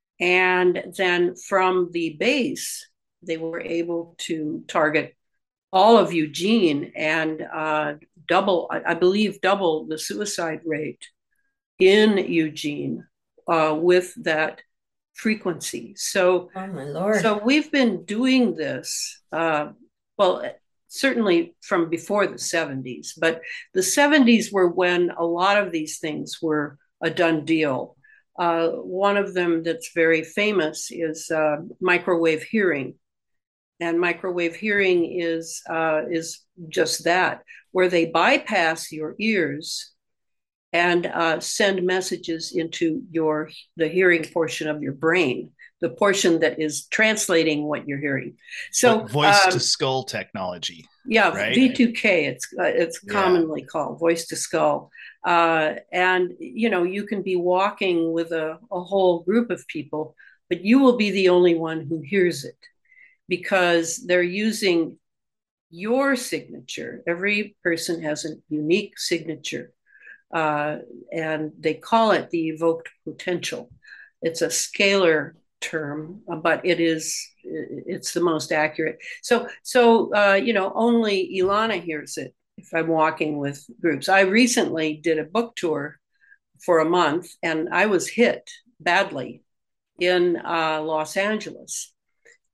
And then from the base, they were able to target all of Eugene and uh, double, I believe, double the suicide rate in Eugene uh, with that frequency. So, oh my Lord. So we've been doing this, uh, well, certainly from before the seventies, but the seventies were when a lot of these things were a done deal. Uh, one of them that's very famous is uh, microwave hearing. And microwave hearing is uh, is just that, where they bypass your ears and uh, send messages into your the hearing portion of your brain, the portion that is translating what you're hearing. So like voice um, to skull technology. Yeah, right? V two K. It's uh, it's Yeah. commonly called voice to skull. Uh, and you know, you can be walking with a, a whole group of people, but you will be the only one who hears it, because they're using your signature. Every person has a unique signature, uh, and they call it the evoked potential. It's a scalar term, but it is it's the most accurate. So so uh, you know, only Ilana hears it if I'm walking with groups. I recently did a book tour for a month, and I was hit badly in uh, Los Angeles.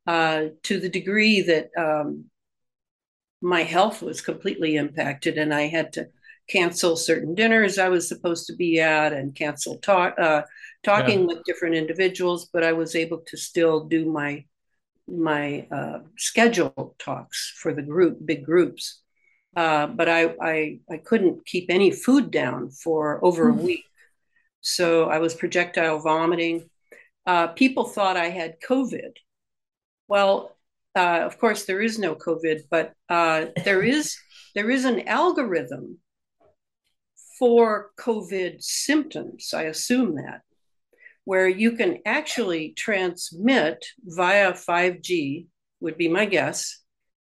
uh, to the degree that um, my health was completely impacted, and I had to cancel certain dinners I was supposed to be at, and cancel talk uh, talking Yeah. with different individuals. But I was able to still do my my uh, scheduled talks for the group, big groups. Uh, but I, I I couldn't keep any food down for over a week, so I was projectile vomiting. Uh, people thought I had COVID. Well, uh, of course, there is no COVID, but uh, there is there is an algorithm for COVID symptoms. I assume that where you can actually transmit via five G would be my guess.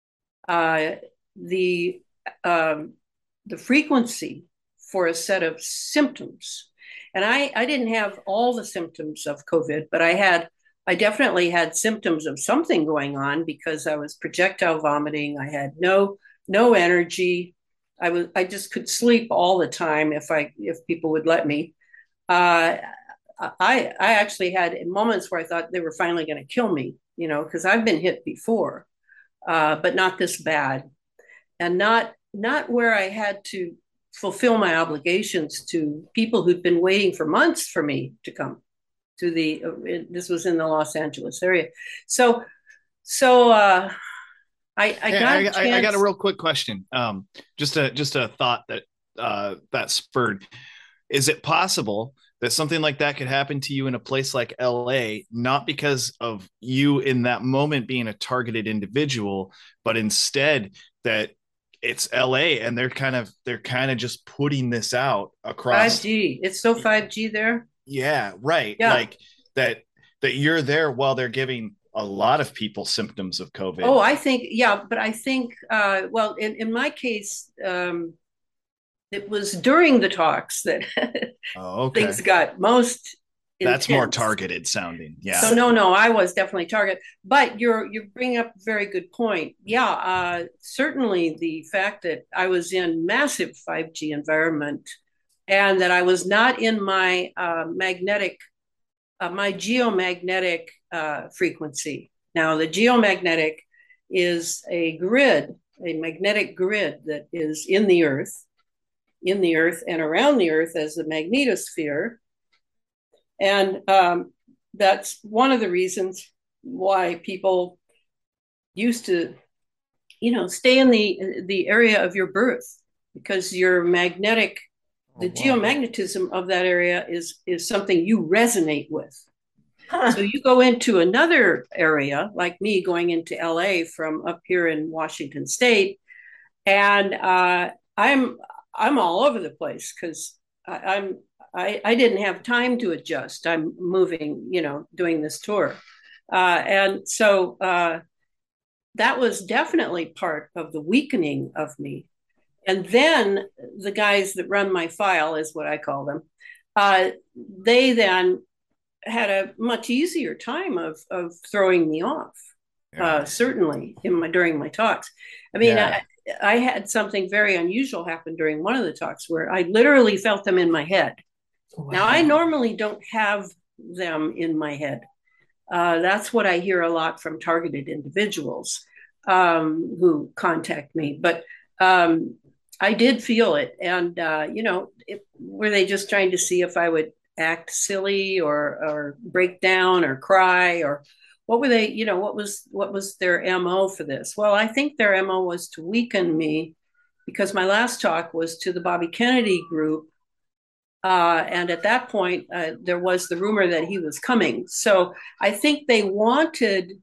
Uh, the um, the frequency for a set of symptoms, and I I didn't have all the symptoms of COVID, but I had I definitely had symptoms of something going on because I was projectile vomiting. I had no no energy. I was I just could sleep all the time if I if people would let me. Uh, I I actually had moments where I thought they were finally going to kill me, you know, because I've been hit before, uh, but not this bad, and not not where I had to fulfill my obligations to people who'd been waiting for months for me to come to the. Uh, this was in the Los Angeles area, so so uh, I I got a I, I, I got a chance. real quick question. Um, just a just a thought that uh, that spurred. Is it possible that something like that could happen to you in a place like L A, not because of you in that moment being a targeted individual, but instead that it's L A and they're kind of they're kind of just putting this out across. five G. It's so five G there. Yeah, right. Yeah. Like that that you're there while they're giving a lot of people symptoms of COVID. Oh, I think, yeah, but I think, uh, well, in, in my case, um, it was during the talks that oh, okay. things got most That's intense. more targeted sounding. Yeah. So no, no, I was definitely target. But you're you bring up a very good point. Yeah, uh, certainly the fact that I was in massive five G environment and that I was not in my uh, magnetic, uh, my geomagnetic uh, frequency. Now, the geomagnetic is a grid, a magnetic grid that is in the Earth, in the Earth and around the Earth as the magnetosphere. And um, that's one of the reasons why people used to, you know, stay in the the area of your birth, because your magnetic, the oh, wow. geomagnetism of that area is is something you resonate with. Huh. So you go into another area, like me going into L A from up here in Washington State, and uh, I'm I'm all over the place because I'm I, I didn't have time to adjust. I'm moving, you know, doing this tour. Uh, and so uh, that was definitely part of the weakening of me. And then the guys that run my file, is what I call them, uh, they then had a much easier time of, of throwing me off, yeah. uh, certainly in my, during my talks. I mean, yeah. I, I had something very unusual happen during one of the talks where I literally felt them in my head. Wow. Now, I normally don't have them in my head. Uh, that's what I hear a lot from targeted individuals um, who contact me. But um, I did feel it. And, uh, you know, it, were they just trying to see if I would act silly or, or break down or cry, or what were they, you know, what was what was their M O for this? Well, I think their M O was to weaken me, because my last talk was to the Bobby Kennedy group. Uh, and at that point, uh, there was the rumor that he was coming. So I think they wanted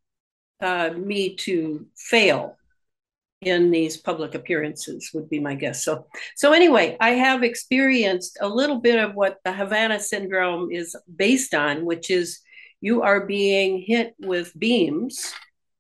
uh, me to fail in these public appearances, would be my guess. So, so anyway, I have experienced a little bit of what the Havana syndrome is based on, which is you are being hit with beams.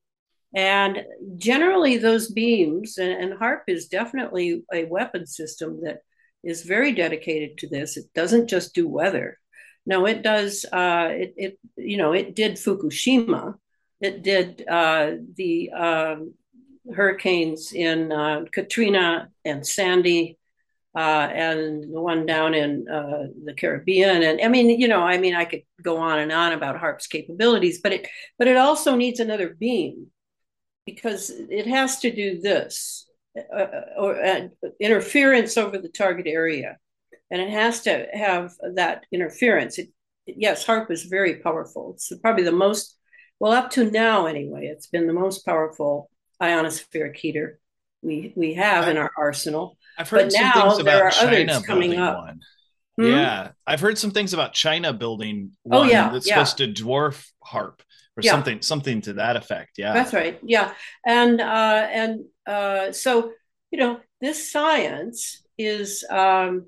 And generally those beams, and, and HAARP is definitely a weapon system that is very dedicated to this. It doesn't just do weather. No, it does, uh, it, it, you know, it did Fukushima. It did uh, the um, hurricanes in uh, Katrina and Sandy. uh, and the one down in uh, the Caribbean. And I mean, you know, I mean, I could go on and on about HAARP's capabilities, but it but it also needs another beam, because it has to do this, uh, or uh, interference over the target area, and it has to have that interference. It, yes, HAARP is very powerful. It's probably the most, well, up to now anyway, it's been the most powerful ionospheric heater we we have in our arsenal. I've heard but some now things there about are China others coming building up. one. Hmm? Yeah, I've heard some things about China building Oh, one yeah, that's yeah. supposed to dwarf HAARP or Yeah. something, something to that effect. Yeah, That's right. Yeah, and uh, and uh, so you know, this science is um,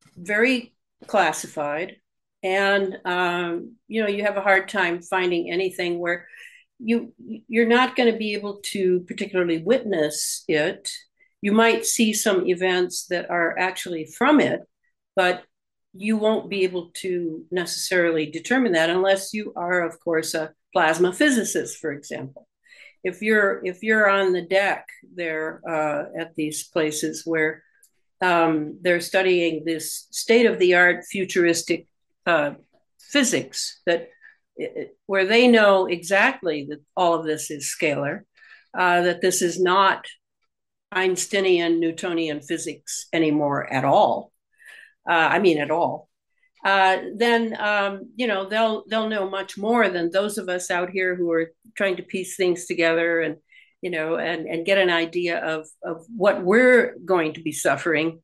very classified, and um, you know, you have a hard time finding anything where you you're not going to be able to particularly witness it. You might see some events that are actually from it, but you won't be able to necessarily determine that unless you are, of course, a plasma physicist, for example. If you're if you're on the deck there uh, at these places where um, they're studying this state-of-the-art futuristic uh, physics, that where they know exactly that all of this is scalar, uh, that this is not Einsteinian Newtonian physics anymore at all. Uh, I mean, at all. Uh, then um, you know, they'll they'll know much more than those of us out here who are trying to piece things together, and you know, and and get an idea of of what we're going to be suffering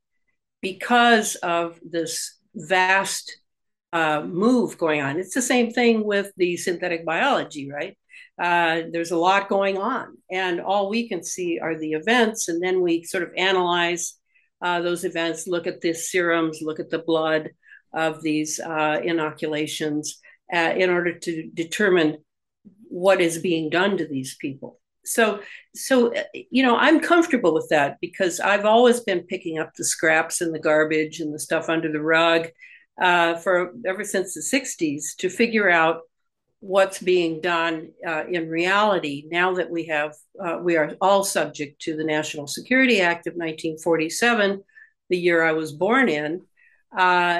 because of this vast uh, move going on. It's the same thing with the synthetic biology, right? Uh, there's a lot going on, and all we can see are the events, and then we sort of analyze uh, those events, look at the serums, look at the blood of these uh, inoculations uh, in order to determine what is being done to these people. So, so you know, I'm comfortable with that because I've always been picking up the scraps and the garbage and the stuff under the rug uh, for ever since the sixties to figure out what's being done uh, in reality. Now that we have, uh, we are all subject to the National Security Act of nineteen forty-seven, the year I was born in, uh,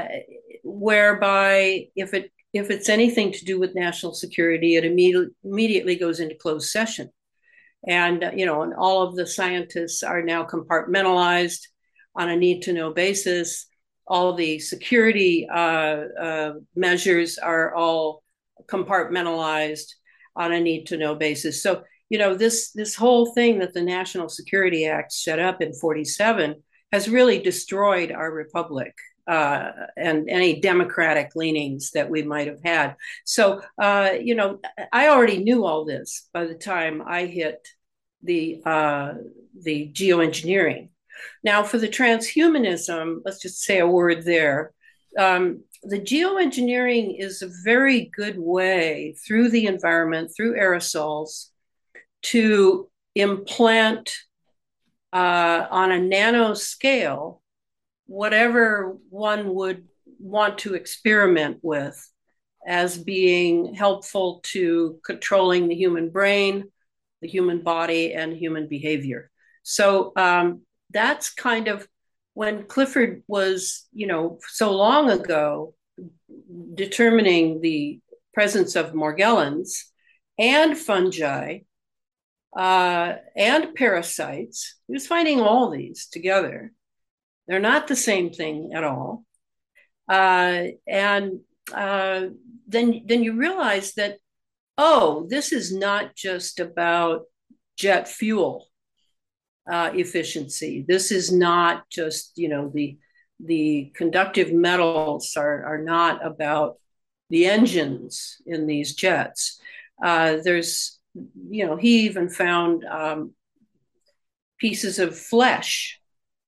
whereby if it if it's anything to do with national security, it immediately immediately goes into closed session. And, uh, you know, and all of the scientists are now compartmentalized on a need to know basis. All the security uh, uh, measures are all compartmentalized on a need to know basis. So, you know, this, this whole thing that the National Security Act set up in forty-seven has really destroyed our republic. Uh, and any democratic leanings that we might have had. So, uh, you know, I already knew all this by the time I hit the uh, the geoengineering. Now, for the transhumanism, let's just say a word there. Um, the geoengineering is a very good way through the environment, through aerosols, to implant uh, on a nano scale whatever one would want to experiment with as being helpful to controlling the human brain, the human body, and human behavior. So um, that's kind of when Clifford was, you know, so long ago, determining the presence of Morgellons and fungi uh, and parasites. He was finding all these together. They're not the same thing at all. Uh, and uh, then, then you realize that, oh, this is not just about jet fuel uh, efficiency. This is not just, you know, the, the conductive metals are, are not about the engines in these jets. Uh, there's, you know, he even found um, pieces of flesh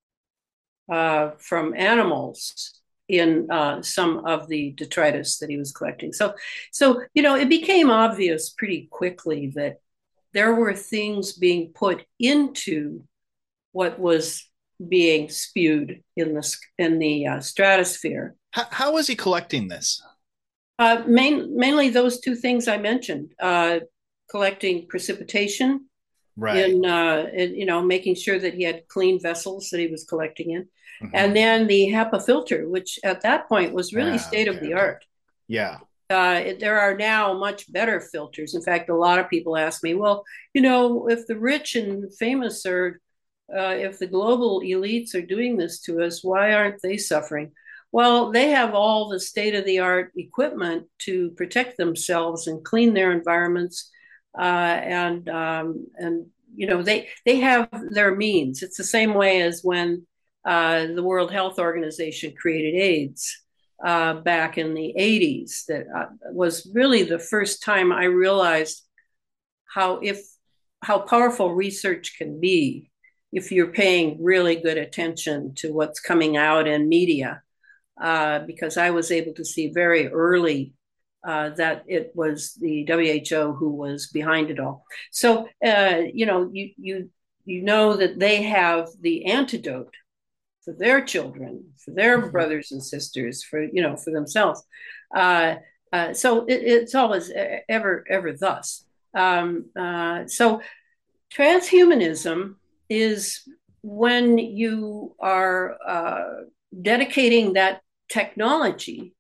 Uh, from animals in uh, some of the detritus that he was collecting. So, so you know, it became obvious pretty quickly that there were things being put into what was being spewed in the in the uh, stratosphere. How, how was he collecting this? Uh, main, mainly those two things I mentioned: uh, collecting precipitation Right. in, uh, in, you know, making sure that he had clean vessels that he was collecting in. Mhm. And then the HEPA filter, which at that point was really Ah, state of okay, the okay. art. Yeah. Uh, it, there are now much better filters. In fact, a lot of people ask me, well, you know, if the rich and famous are, uh, if the global elites are doing this to us, why aren't they suffering? Well, they have all the state of the art equipment to protect themselves and clean their environments, uh, and um, and you know they they have their means. It's the same way as when uh, the World Health Organization created AIDS uh, back in the eighties. That uh, was really the first time I realized how if how powerful research can be if you're paying really good attention to what's coming out in media. Uh, because I was able to see very early uh, that it was the W H O who was behind it all. So uh, you know, you you you know that they have the antidote for their children, for their Mhm. brothers and sisters, for you know, for themselves. Uh, uh, so it, it's always ever ever thus. Um, uh, so transhumanism is when you are uh, dedicating that technology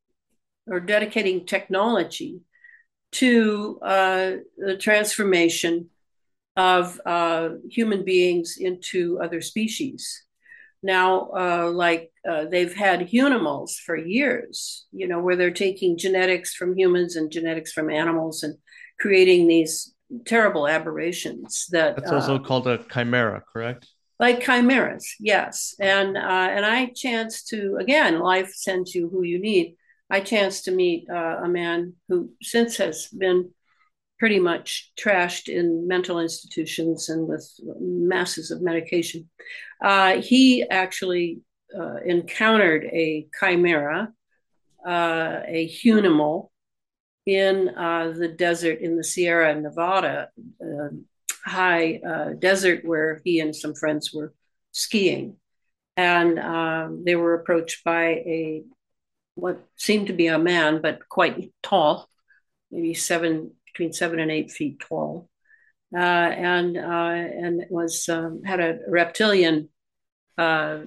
or dedicating technology to uh, the transformation of uh, human beings into other species. Now, uh, like uh, they've had Hunimals for years, you know, where they're taking genetics from humans and genetics from animals and creating these terrible aberrations that That's uh, also called a chimera, correct? like chimeras, yes. And uh, and I chanced to, again, life sends you who you need. I chanced to meet uh, a man who since has been pretty much trashed in mental institutions and with masses of medication. Uh, he actually uh, encountered a chimera, uh, a Hunimal, in uh, the desert in the Sierra Nevada uh, high uh, desert where he and some friends were skiing. And um, they were approached by a what seemed to be a man, but quite tall, maybe seven between seven and eight feet tall, uh, and uh, and it was um, had a reptilian uh,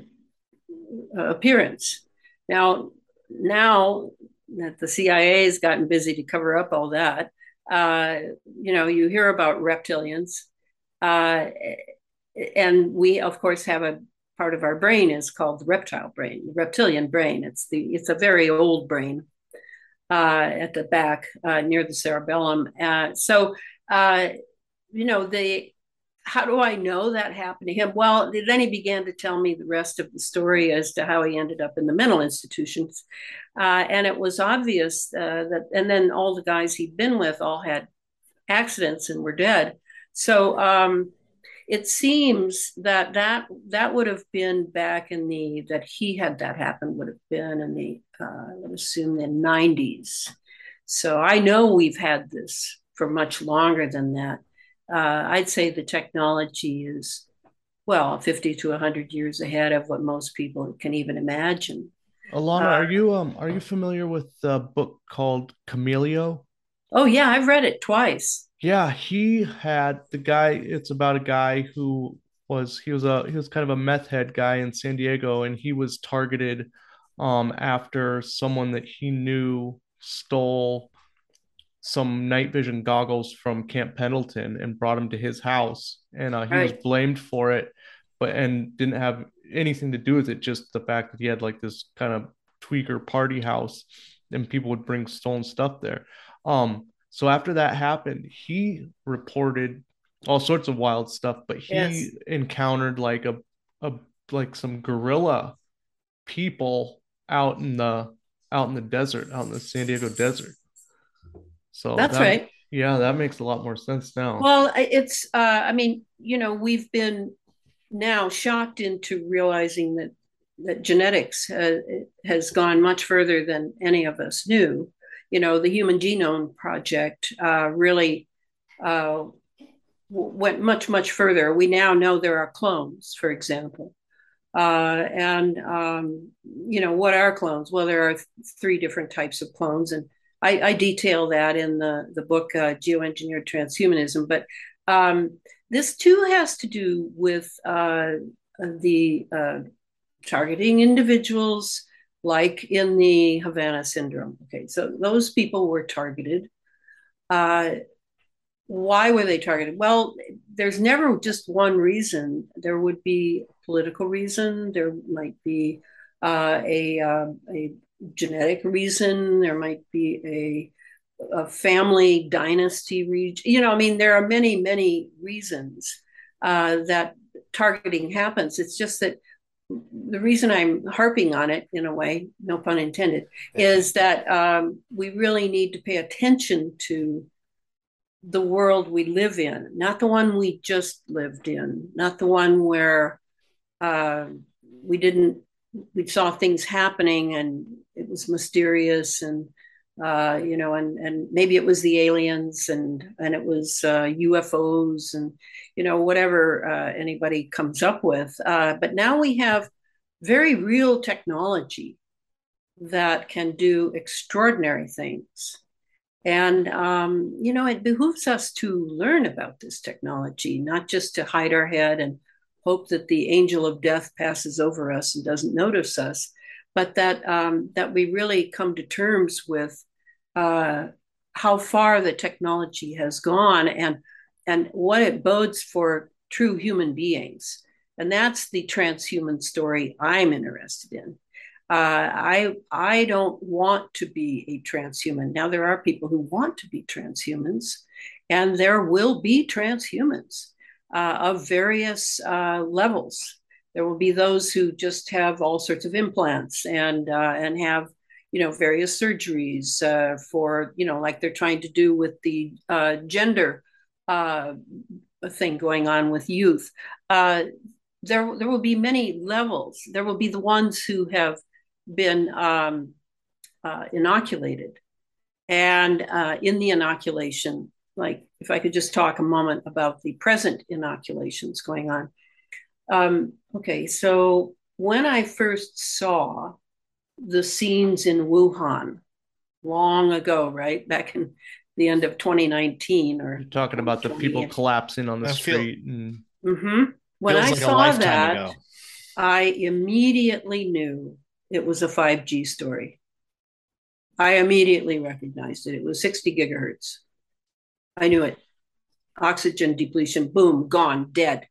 appearance. Now, now that the C I A has gotten busy to cover up all that, uh, you know, you hear about reptilians, uh, and we, of course, have a part of our brain is called the reptile brain, the reptilian brain. It's the it's a very old brain uh, at the back uh, near the cerebellum. Uh, so, uh, you know, the how do I know that happened to him? Well, then he began to tell me the rest of the story as to how he ended up in the mental institutions. Uh, and it was obvious uh, that, and then all the guys he'd been with all had accidents and were dead. So um, it seems that, that that would have been back in the, that he had that happen would have been in the, uh, I would assume the nineties. So I know we've had this for much longer than that. Uh, I'd say the technology is, well, fifty to one hundred years ahead of what most people can even imagine. Alana, Uh, are you um are you familiar with the book called Camelio? oh, yeah, I've read it twice. Yeah, he had the guy. It's about a guy who was he was a he was kind of a meth head guy in San Diego, and he was targeted um after someone that he knew stole some night vision goggles from Camp Pendleton and brought him to his house, and uh, he was Right. blamed for it, but and didn't have anything to do with it. Just the fact that he had like this kind of tweaker party house, and people would bring stolen stuff there. Um, so after that happened, he reported all sorts of wild stuff, but he Yes. encountered like a a like some gorilla people out in the out in the desert, out in the San Diego desert. So That's that, right. yeah, that makes a lot more sense now. Well, it's, uh, I mean, you know, we've been now shocked into realizing that that genetics uh, has gone much further than any of us knew. You know, the Human Genome Project uh, really uh, went much, much further. We now know there are clones, for example. Uh, and, um, you know, what are clones? Well, there are th- three different types of clones. And I, I detail that in the, the book, uh, Geoengineered Transhumanism. But Um, this too has to do with uh, the uh, targeting individuals like in the Havana syndrome. Okay, so those people were targeted. Uh, why were they targeted? Well, there's never just one reason. There would be a political reason. There might be uh, a uh, a genetic reason. There might be a, a family dynasty region. You know, I mean, there are many, many reasons uh, that targeting happens. It's just that the reason I'm harping on it, in a way, no pun intended, is that um, we really need to pay attention to the world we live in, not the one we just lived in, not the one where uh, we didn't, we saw things happening and it was mysterious and, uh, you know, and, and maybe it was the aliens and, and it was uh, U F Os and, you know, whatever uh, anybody comes up with. Uh, but now we have very real technology that can do extraordinary things. And, um, you know, it behooves us to learn about this technology, not just to hide our head and hope that the angel of death passes over us and doesn't notice us, but that um, that we really come to terms with uh, how far the technology has gone and and what it bodes for true human beings. And that's the transhuman story I'm interested in. Uh, I I don't want to be a transhuman. Now there are people who want to be transhumans, and there will be transhumans uh, of various uh, levels. There will be those who just have all sorts of implants and uh, and have you know various surgeries uh, for you know like they're trying to do with the uh, gender uh, thing going on with youth. Uh, there there will be many levels. There will be the ones who have been um, uh, inoculated. And uh, in the inoculation, like if I could just talk a moment about the present inoculations going on. Um, okay, so when I first saw the scenes in Wuhan long ago, right, back in the end of twenty nineteen or You're talking about the people collapsing on the I feel- street. And mm-hmm. When I Feels like a saw lifetime that, ago. I immediately knew it was a five G story. I immediately recognized it. It was sixty gigahertz. I knew it. Oxygen depletion, boom, gone, dead.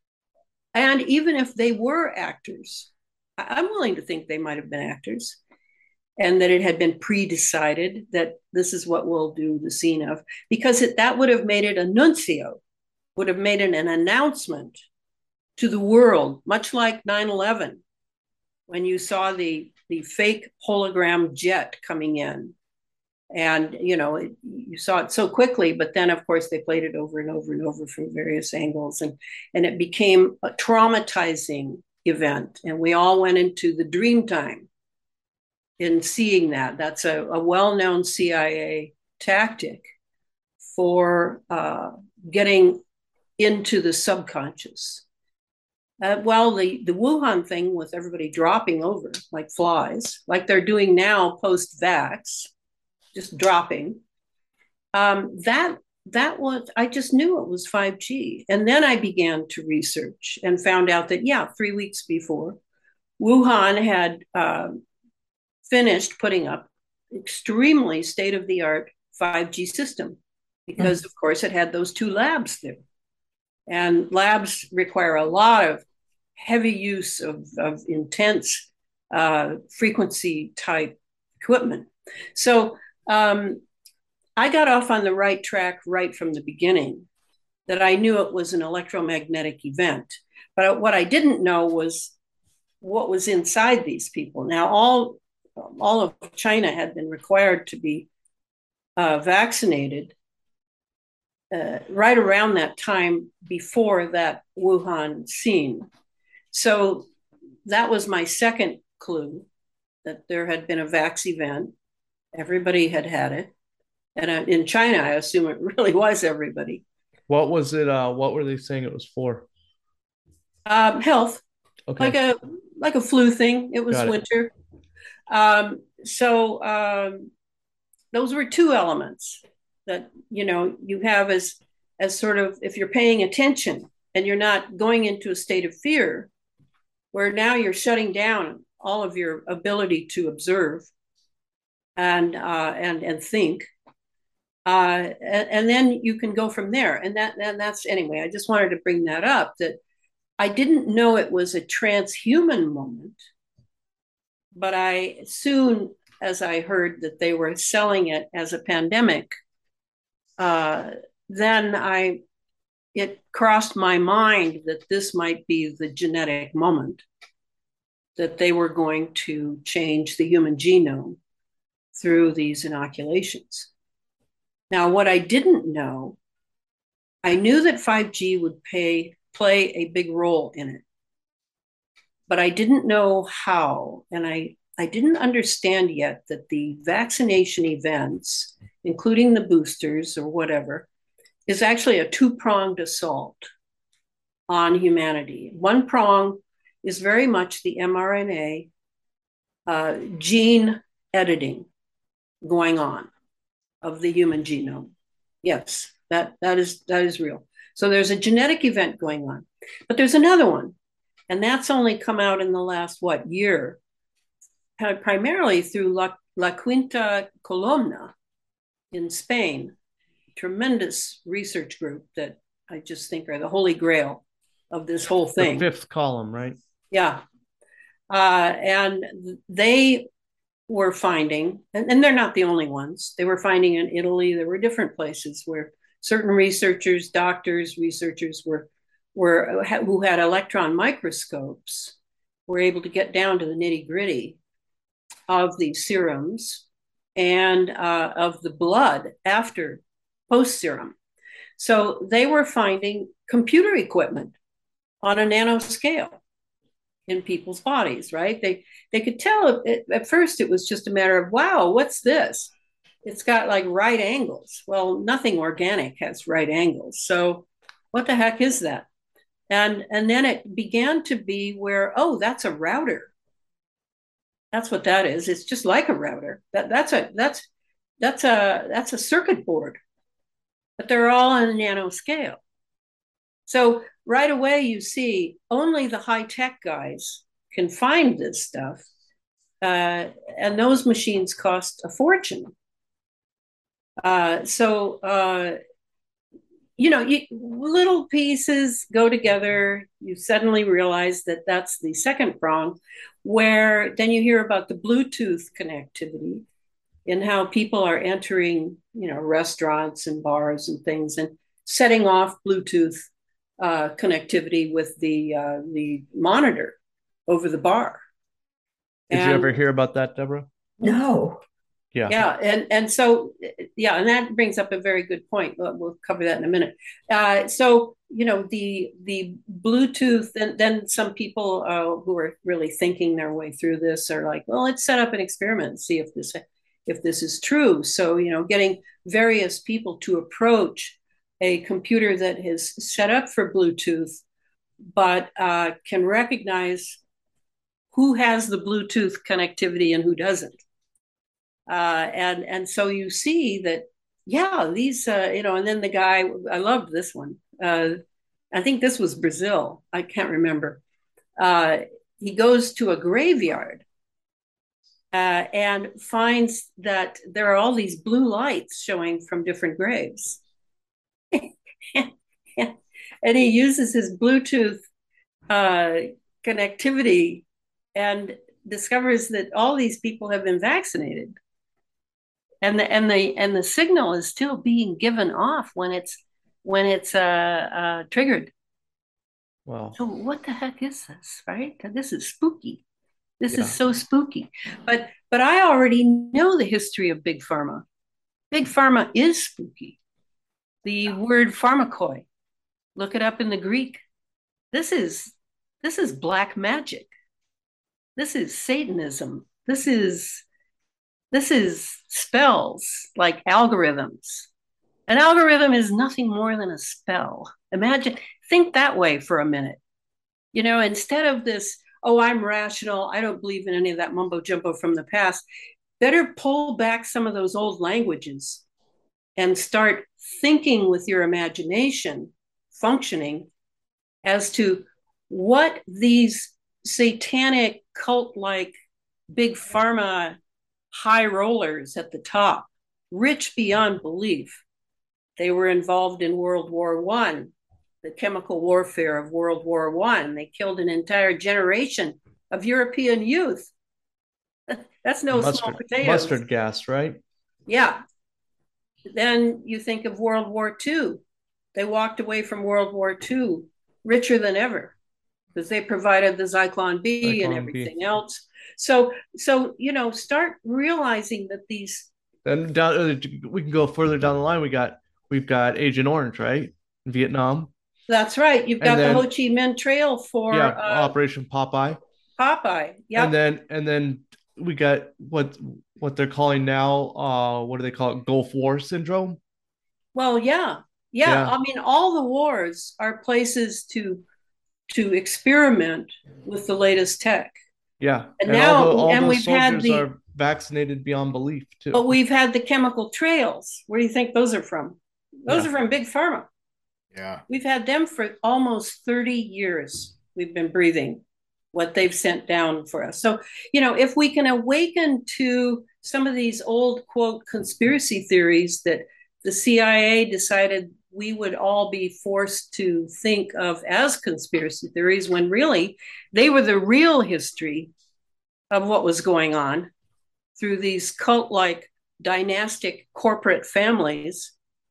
And even if they were actors, I'm willing to think they might have been actors and that it had been pre-decided that this is what we'll do the scene of, because it, that would have made it a nuncio, would have made it an announcement to the world, much like nine eleven. When you saw the the fake hologram jet coming in, and you know it, you saw it so quickly, but then of course they played it over and over and over from various angles, and and it became a traumatizing event, and we all went into the dream time in seeing that. That's a, a well-known C I A tactic for uh, getting into the subconscious. Uh, well, the, the Wuhan thing with everybody dropping over like flies, like they're doing now post-vax, just dropping. Um, that that was, I just knew it was five G. And then I began to research and found out that, yeah, three weeks before, Wuhan had uh, finished putting up extremely state-of-the-art five G system because, mm-hmm. of course, it had those two labs there. And labs require a lot of heavy use of, of intense uh, frequency type equipment. So um, I got off on the right track right from the beginning, that I knew it was an electromagnetic event. But what I didn't know was what was inside these people. Now, all, all of China had been required to be uh, vaccinated Uh, right around that time before that Wuhan scene. So that was my second clue, that there had been a vax event. Everybody had had it. And uh, in China, I assume it really was everybody. what was it? Uh, what were they saying it was for? Um, health, Okay. like a like a flu thing. It was Got it. winter. Um, so um, those were two elements that, you know, you have as as sort of, if you're paying attention and you're not going into a state of fear, where now you're shutting down all of your ability to observe and uh, and and think, uh, and, and then you can go from there. And that and that's anyway. I just wanted to bring that up. That I didn't know it was a transhuman moment, but I soon, as I heard that they were selling it as a pandemic, uh, then I it crossed my mind that this might be the genetic moment, that they were going to change the human genome through these inoculations. Now, what I didn't know, I knew that five G would pay, play a big role in it, but I didn't know how. And I, I didn't understand yet that the vaccination events, including the boosters or whatever, is actually a two-pronged assault on humanity. One prong is very much the mRNA uh, gene editing going on of the human genome. Yes, that, that is that is real. So there's a genetic event going on. But there's another one, and that's only come out in the last, what, year, primarily through La, La Quinta Columna in Spain, tremendous research group that I just think are the holy grail of this whole thing. The fifth column, right? Yeah. Uh, and they were finding, and, and they're not the only ones, they were finding in Italy, there were different places where certain researchers, doctors, researchers were, were who had electron microscopes were able to get down to the nitty gritty of these serums and uh, of the blood after post serum. So they were finding computer equipment on a nano scale in people's bodies, right? They they could tell it, at first it was just a matter of, wow, what's this? It's got like right angles. Well, nothing organic has right angles. So what the heck is that? And and then it began to be where, oh, that's a router. That's what that is. It's just like a router. That that's a that's that's a that's a circuit board. But they're all on a nano scale. So right away you see only the high-tech guys can find this stuff. Uh, and those machines cost a fortune. Uh, so, uh, you know, you, little pieces go together. You suddenly realize that that's the second prong, where then you hear about the Bluetooth connectivity and how people are entering, you know, restaurants and bars and things and setting off Bluetooth uh, connectivity with the uh, the monitor over the bar. Did and, you ever hear about that, Deborah? No. Yeah. Yeah. And, and so, yeah, and that brings up a very good point. We'll cover that in a minute. Uh, so, you know, the the Bluetooth, and then some people uh, who are really thinking their way through this are like, well, let's set up an experiment and see if this if this is true. So, you know, getting various people to approach a computer that is set up for Bluetooth, but uh, can recognize who has the Bluetooth connectivity and who doesn't. Uh, and, and so you see that, yeah, these, uh, you know, and then the guy, I loved this one. Uh, I think this was Brazil. I can't remember. Uh, he goes to a graveyard uh, and finds that there are all these blue lights showing from different graves. And he uses his Bluetooth uh, connectivity and discovers that all these people have been vaccinated. And the and the and the signal is still being given off when it's when it's uh, uh, triggered. Wow. So what the heck is this, right? This is spooky. This Yeah. is so spooky. But but I already know the history of big pharma. Big pharma is spooky. The word pharmakoi, look it up in the Greek. This is this is black magic. This is Satanism. This is this is spells, like algorithms. An algorithm is nothing more than a spell. Imagine, think that way for a minute. You know, instead of this, oh, I'm rational, I don't believe in any of that mumbo jumbo from the past, better pull back some of those old languages and start thinking with your imagination, functioning as to what these satanic cult-like big pharma high rollers at the top, rich beyond belief. They were involved in World War One, the chemical warfare of World War One. They killed an entire generation of European youth. That's no mustard, small potatoes. Mustard gas, right? Yeah. Then you think of World War Two. They walked away from World War Two richer than ever because they provided the Zyklon B Zyklon and everything B. else. So, so you know, start realizing that these. Then down, we can go further down the line. We got we've got Agent Orange, right? In Vietnam. That's right. You've got then, the Ho Chi Minh Trail for yeah, uh, Operation Popeye. Popeye, yeah. And then and then we got what what they're calling now. Uh, what do they call it? Gulf War syndrome. Well, yeah. yeah, yeah. I mean, all the wars are places to to experiment with the latest tech. Yeah, and, and now all the, all and those we've had the are vaccinated beyond belief too. But we've had the chemical trails. Where do you think those are from? Those yeah. are from Big Pharma. Yeah. We've had them for almost thirty years. We've been breathing what they've sent down for us. So, you know, if we can awaken to some of these old, quote, conspiracy theories that the C I A decided we would all be forced to think of as conspiracy theories, when really they were the real history of what was going on through these cult-like dynastic corporate families.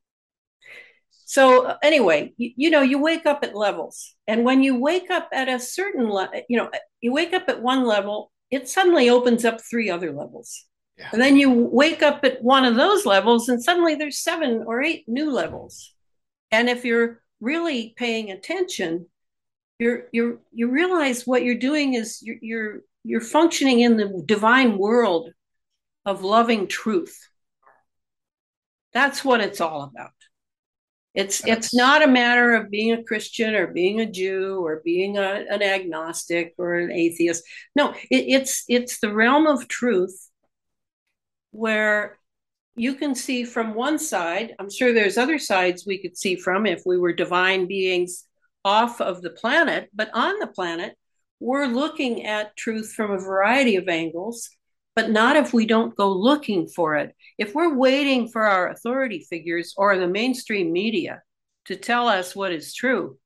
So anyway, you, you know, you wake up at levels. And when you wake up at a certain level, you know, you wake up at one level, it suddenly opens up three other levels. Yeah. And then you wake up at one of those levels and suddenly there's seven or eight new levels. And if you're really paying attention, you're, you're, you realize what you're doing is you're, you're, you're functioning in the divine world of loving truth. That's what it's all about. It's That's... it's not a matter of being a Christian or being a Jew or being a, an agnostic or an atheist. No, it, it's it's the realm of truth where you can see from one side. I'm sure there's other sides we could see from if we were divine beings off of the planet, but on the planet, we're looking at truth from a variety of angles, but not if we don't go looking for it. If we're waiting for our authority figures or the mainstream media to tell us what is true,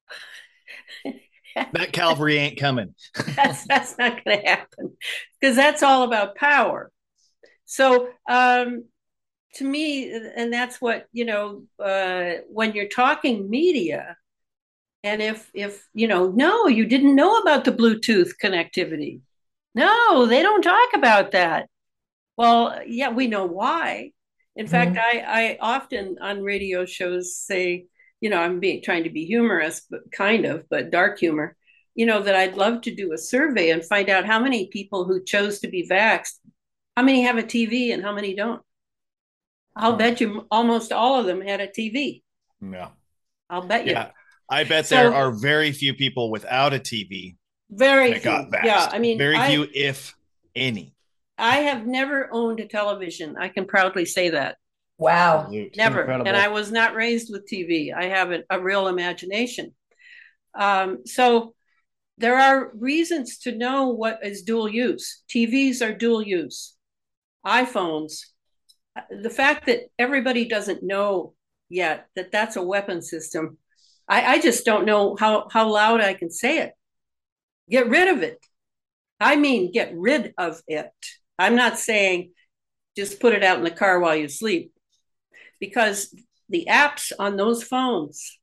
that Calvary ain't coming. that's, that's not going to happen, because that's all about power. So um, to me, and that's what, you know, uh, when you're talking media, and if, if, you know, no, you didn't know about the Bluetooth connectivity. No, they don't talk about that. Well, yeah, we know why. In mm-hmm. fact, I, I often on radio shows say, you know, I'm being trying to be humorous, but kind of, but dark humor, you know, that I'd love to do a survey and find out how many people who chose to be vaxxed, how many have a T V and how many don't. I'll oh. bet you almost all of them had a T V. Yeah. I'll bet you. Yeah. I bet so, there are very few people without a T V. Very few. Yeah, I mean, very I, few, if any. I have never owned a television. I can proudly say that. Wow. Never. Incredible. And I was not raised with T V. I have a, a real imagination. Um, so there are reasons to know what is dual use. T Vs are dual use. iPhones. The fact that everybody doesn't know yet that that's a weapon system, I, I just don't know how, how loud I can say it. Get rid of it. I mean, get rid of it. I'm not saying just put it out in the car while you sleep, because the apps on those phones,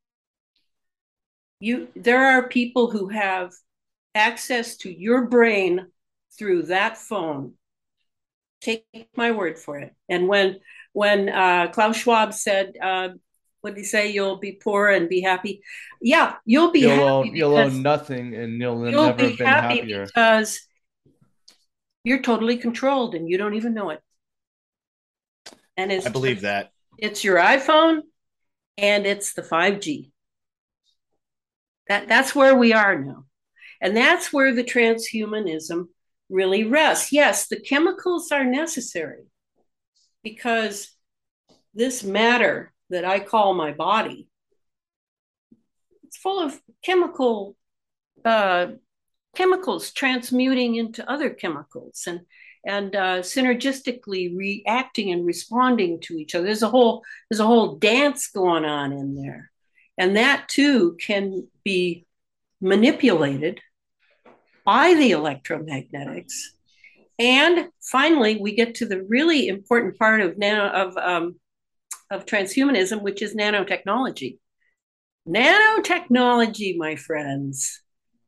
you there are people who have access to your brain through that phone. Take my word for it. And when when uh, Klaus Schwab said, uh, what did he say? You'll be poor and be happy. Yeah, you'll be you'll happy. Own, you'll own nothing, and you'll, you'll never be have been happy happier. Because you're totally controlled and you don't even know it. And it's I believe that. It's your iPhone and it's the five G. That, that's where we are now. And that's where the transhumanism really rests. Yes, the chemicals are necessary because this matter, that I call my body, it's full of chemical uh, chemicals transmuting into other chemicals and and uh, synergistically reacting and responding to each other. There's a whole there's a whole dance going on in there, and that too can be manipulated by the electromagnetics. And finally, we get to the really important part of nano of um, of transhumanism, which is nanotechnology. Nanotechnology, my friends,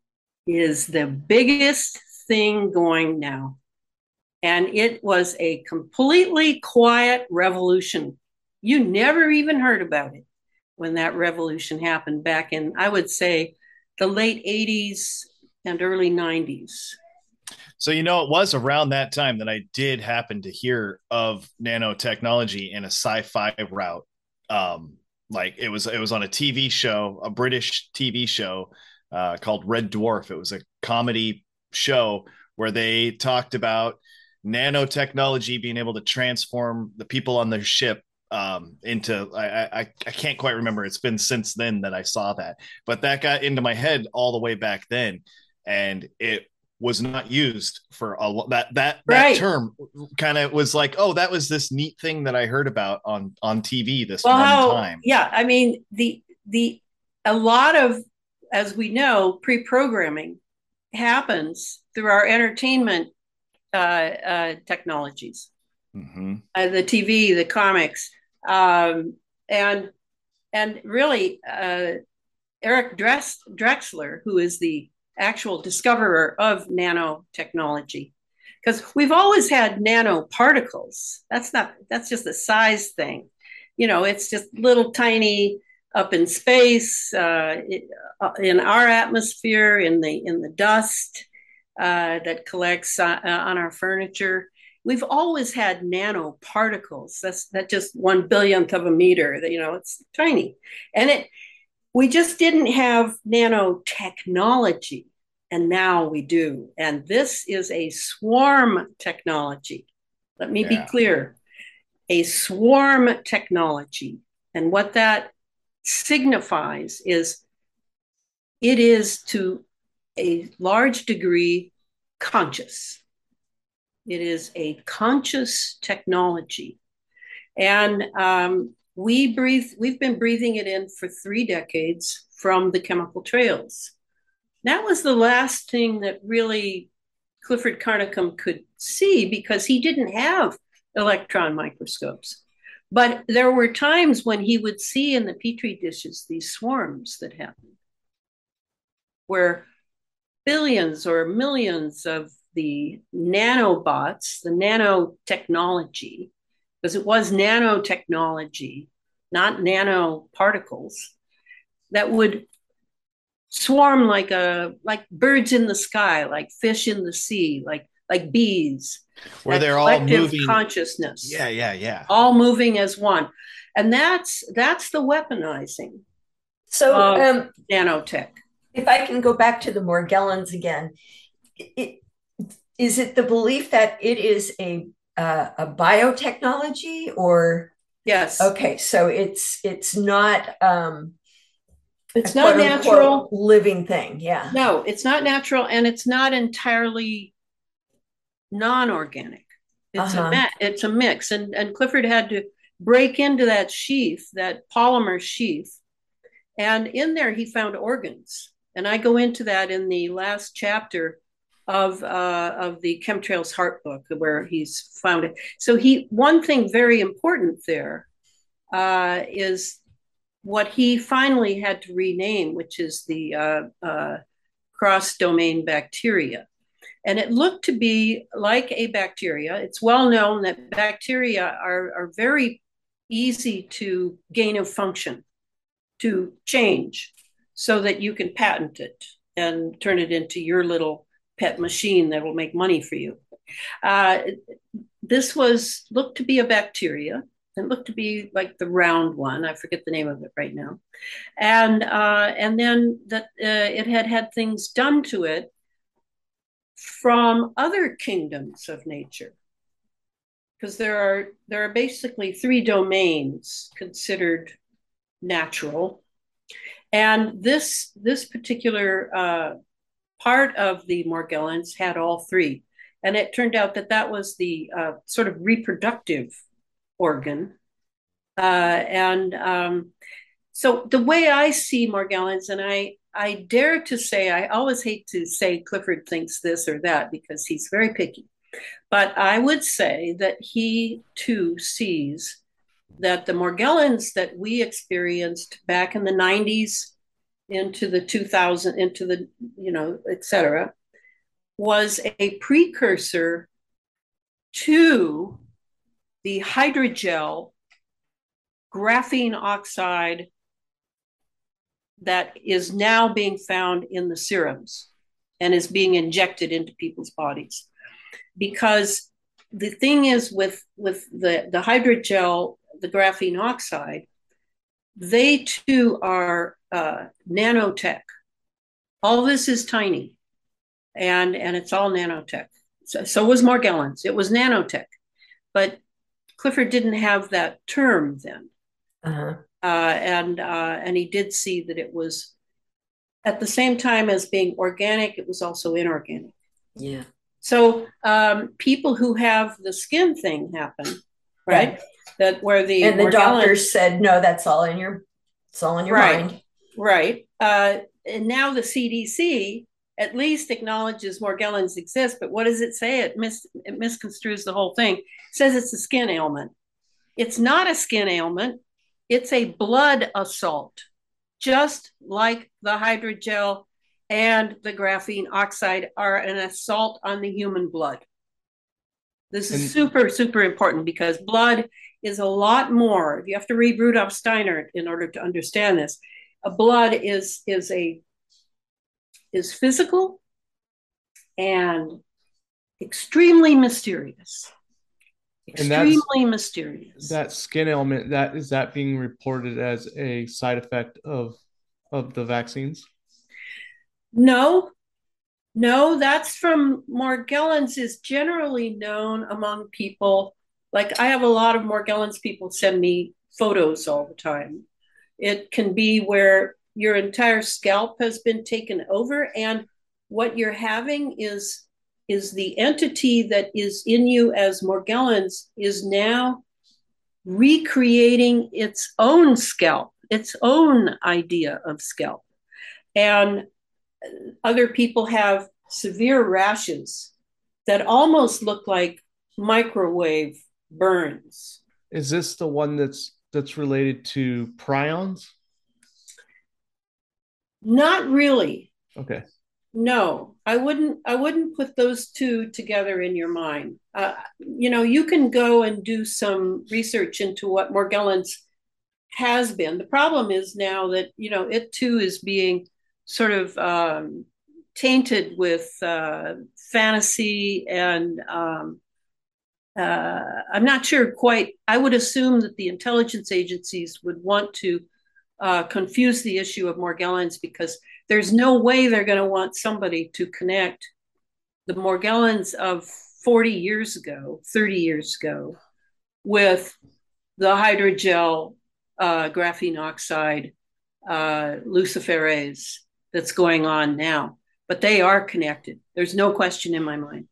is the biggest thing going now. And it was a completely quiet revolution. You never even heard about it when that revolution happened back in, I would say, the late eighties and early nineties. So, you know, it was around that time that I did happen to hear of nanotechnology in a sci-fi route. Um, like it was, it was on a T V show, a British T V show uh, called Red Dwarf. It was a comedy show where they talked about nanotechnology being able to transform the people on their ship um, into, I, I, I can't quite remember. It's been since then that I saw that, but that got into my head all the way back then. And it was not used for a that that right. that term kind of was like, oh, that was this neat thing that I heard about on on T V this well, one how, time. Yeah, I mean the the a lot of, as we know, pre-programming happens through our entertainment uh, uh, technologies, mm-hmm. uh, the T V, the comics, um, and and really uh, Eric Drex- Drexler, who is the actual discoverer of nanotechnology, because we've always had nanoparticles. That's not, that's just a size thing. You know, it's just little tiny up in space, uh, it, uh, in our atmosphere, in the in the dust uh, that collects uh, on our furniture. We've always had nanoparticles. That's that just one billionth of a meter. That, you know, it's tiny, and it. We just didn't have nanotechnology, and now we do. And this is a swarm technology. Let me yeah. be clear, a swarm technology. And what that signifies is it is to a large degree conscious. It is a conscious technology. And um, we breathe, we've been breathing it in for three decades from the chemical trails. That was the last thing that really Clifford Carnicom could see, because he didn't have electron microscopes. But there were times when he would see in the Petri dishes these swarms that happened, where billions or millions of the nanobots, the nanotechnology, because it was nanotechnology, not nanoparticles, that would swarm like a like birds in the sky, like fish in the sea, like like bees. Where they're all moving, consciousness. Yeah, yeah, yeah. All moving as one, and that's that's the weaponizing. So, um, nanotech. If I can go back to the Morgellons again, it, is it the belief that it is a uh, a biotechnology, or yes? Okay, so it's it's not. Um, It's not natural living thing. Yeah. No, it's not natural, and it's not entirely non-organic. It's uh-huh. a it's a mix, and and Clifford had to break into that sheath, that polymer sheath, and in there he found organs. And I go into that in the last chapter of uh, of the Chemtrails Heart book, where he's found it. So he one thing very important there uh, is what he finally had to rename, which is the uh, uh, cross-domain bacteria. And it looked to be like a bacteria. It's well known that bacteria are, are very easy to gain a function, to change, so that you can patent it and turn it into your little pet machine that will make money for you. Uh, this was looked to be a bacteria. It looked to be like the round one. I forget the name of it right now. And uh, and then that uh, it had had things done to it from other kingdoms of nature. because there are there are basically three domains considered natural, and this this particular uh, part of the Morgellons had all three, and it turned out that that was the uh, sort of reproductive organ, uh, and um, so the way I see Morgellons, and I I dare to say, I always hate to say Clifford thinks this or that because he's very picky. But I would say that he too sees that the Morgellons that we experienced back in the nineties into the two thousand, into the, you know, et cetera, was a precursor to the hydrogel graphene oxide that is now being found in the serums and is being injected into people's bodies. Because the thing is with, with the, the hydrogel, the graphene oxide, they too are uh, nanotech. All this is tiny, and, and it's all nanotech. So, so was Morgellons. It was nanotech. But Clifford didn't have that term then. Uh-huh. Uh, and, uh, and he did see that it was, at the same time as being organic, it was also inorganic. Yeah. So um, people who have the skin thing happen, right? right. That where the and the doctors said, no, that's all in your, it's all in your right, mind. Right. Uh, and now the C D C at least acknowledges Morgellons exist, but what does it say? It, mis- it misconstrues the whole thing. It says it's a skin ailment. It's not a skin ailment. It's a blood assault, just like the hydrogel and the graphene oxide are an assault on the human blood. This is and, super, super important because blood is a lot more. You have to read Rudolf Steiner in order to understand this. A blood is, is, a, is physical and extremely mysterious. Extremely mysterious. That skin ailment, that is that being reported as a side effect of of the vaccines? No, no, that's from Morgellons is generally known among people. Like I have a lot of Morgellons people send me photos all the time. It can be where your entire scalp has been taken over, and what you're having is is the entity that is in you as Morgellons is now recreating its own scalp, its own idea of scalp. And other people have severe rashes that almost look like microwave burns. Is this the one that's that's related to prions? Not really. Okay. No, I wouldn't. I wouldn't put those two together in your mind. Uh, you know, you can go and do some research into what Morgellons has been. The problem is now that you know it too is being sort of um, tainted with uh, fantasy, and um, uh, I'm not sure quite. I would assume that the intelligence agencies would want to uh, confuse the issue of Morgellons because there's no way they're going to want somebody to connect the Morgellons of forty years ago, thirty years ago, with the hydrogel uh, graphene oxide uh, luciferase that's going on now. But they are connected. There's no question in my mind.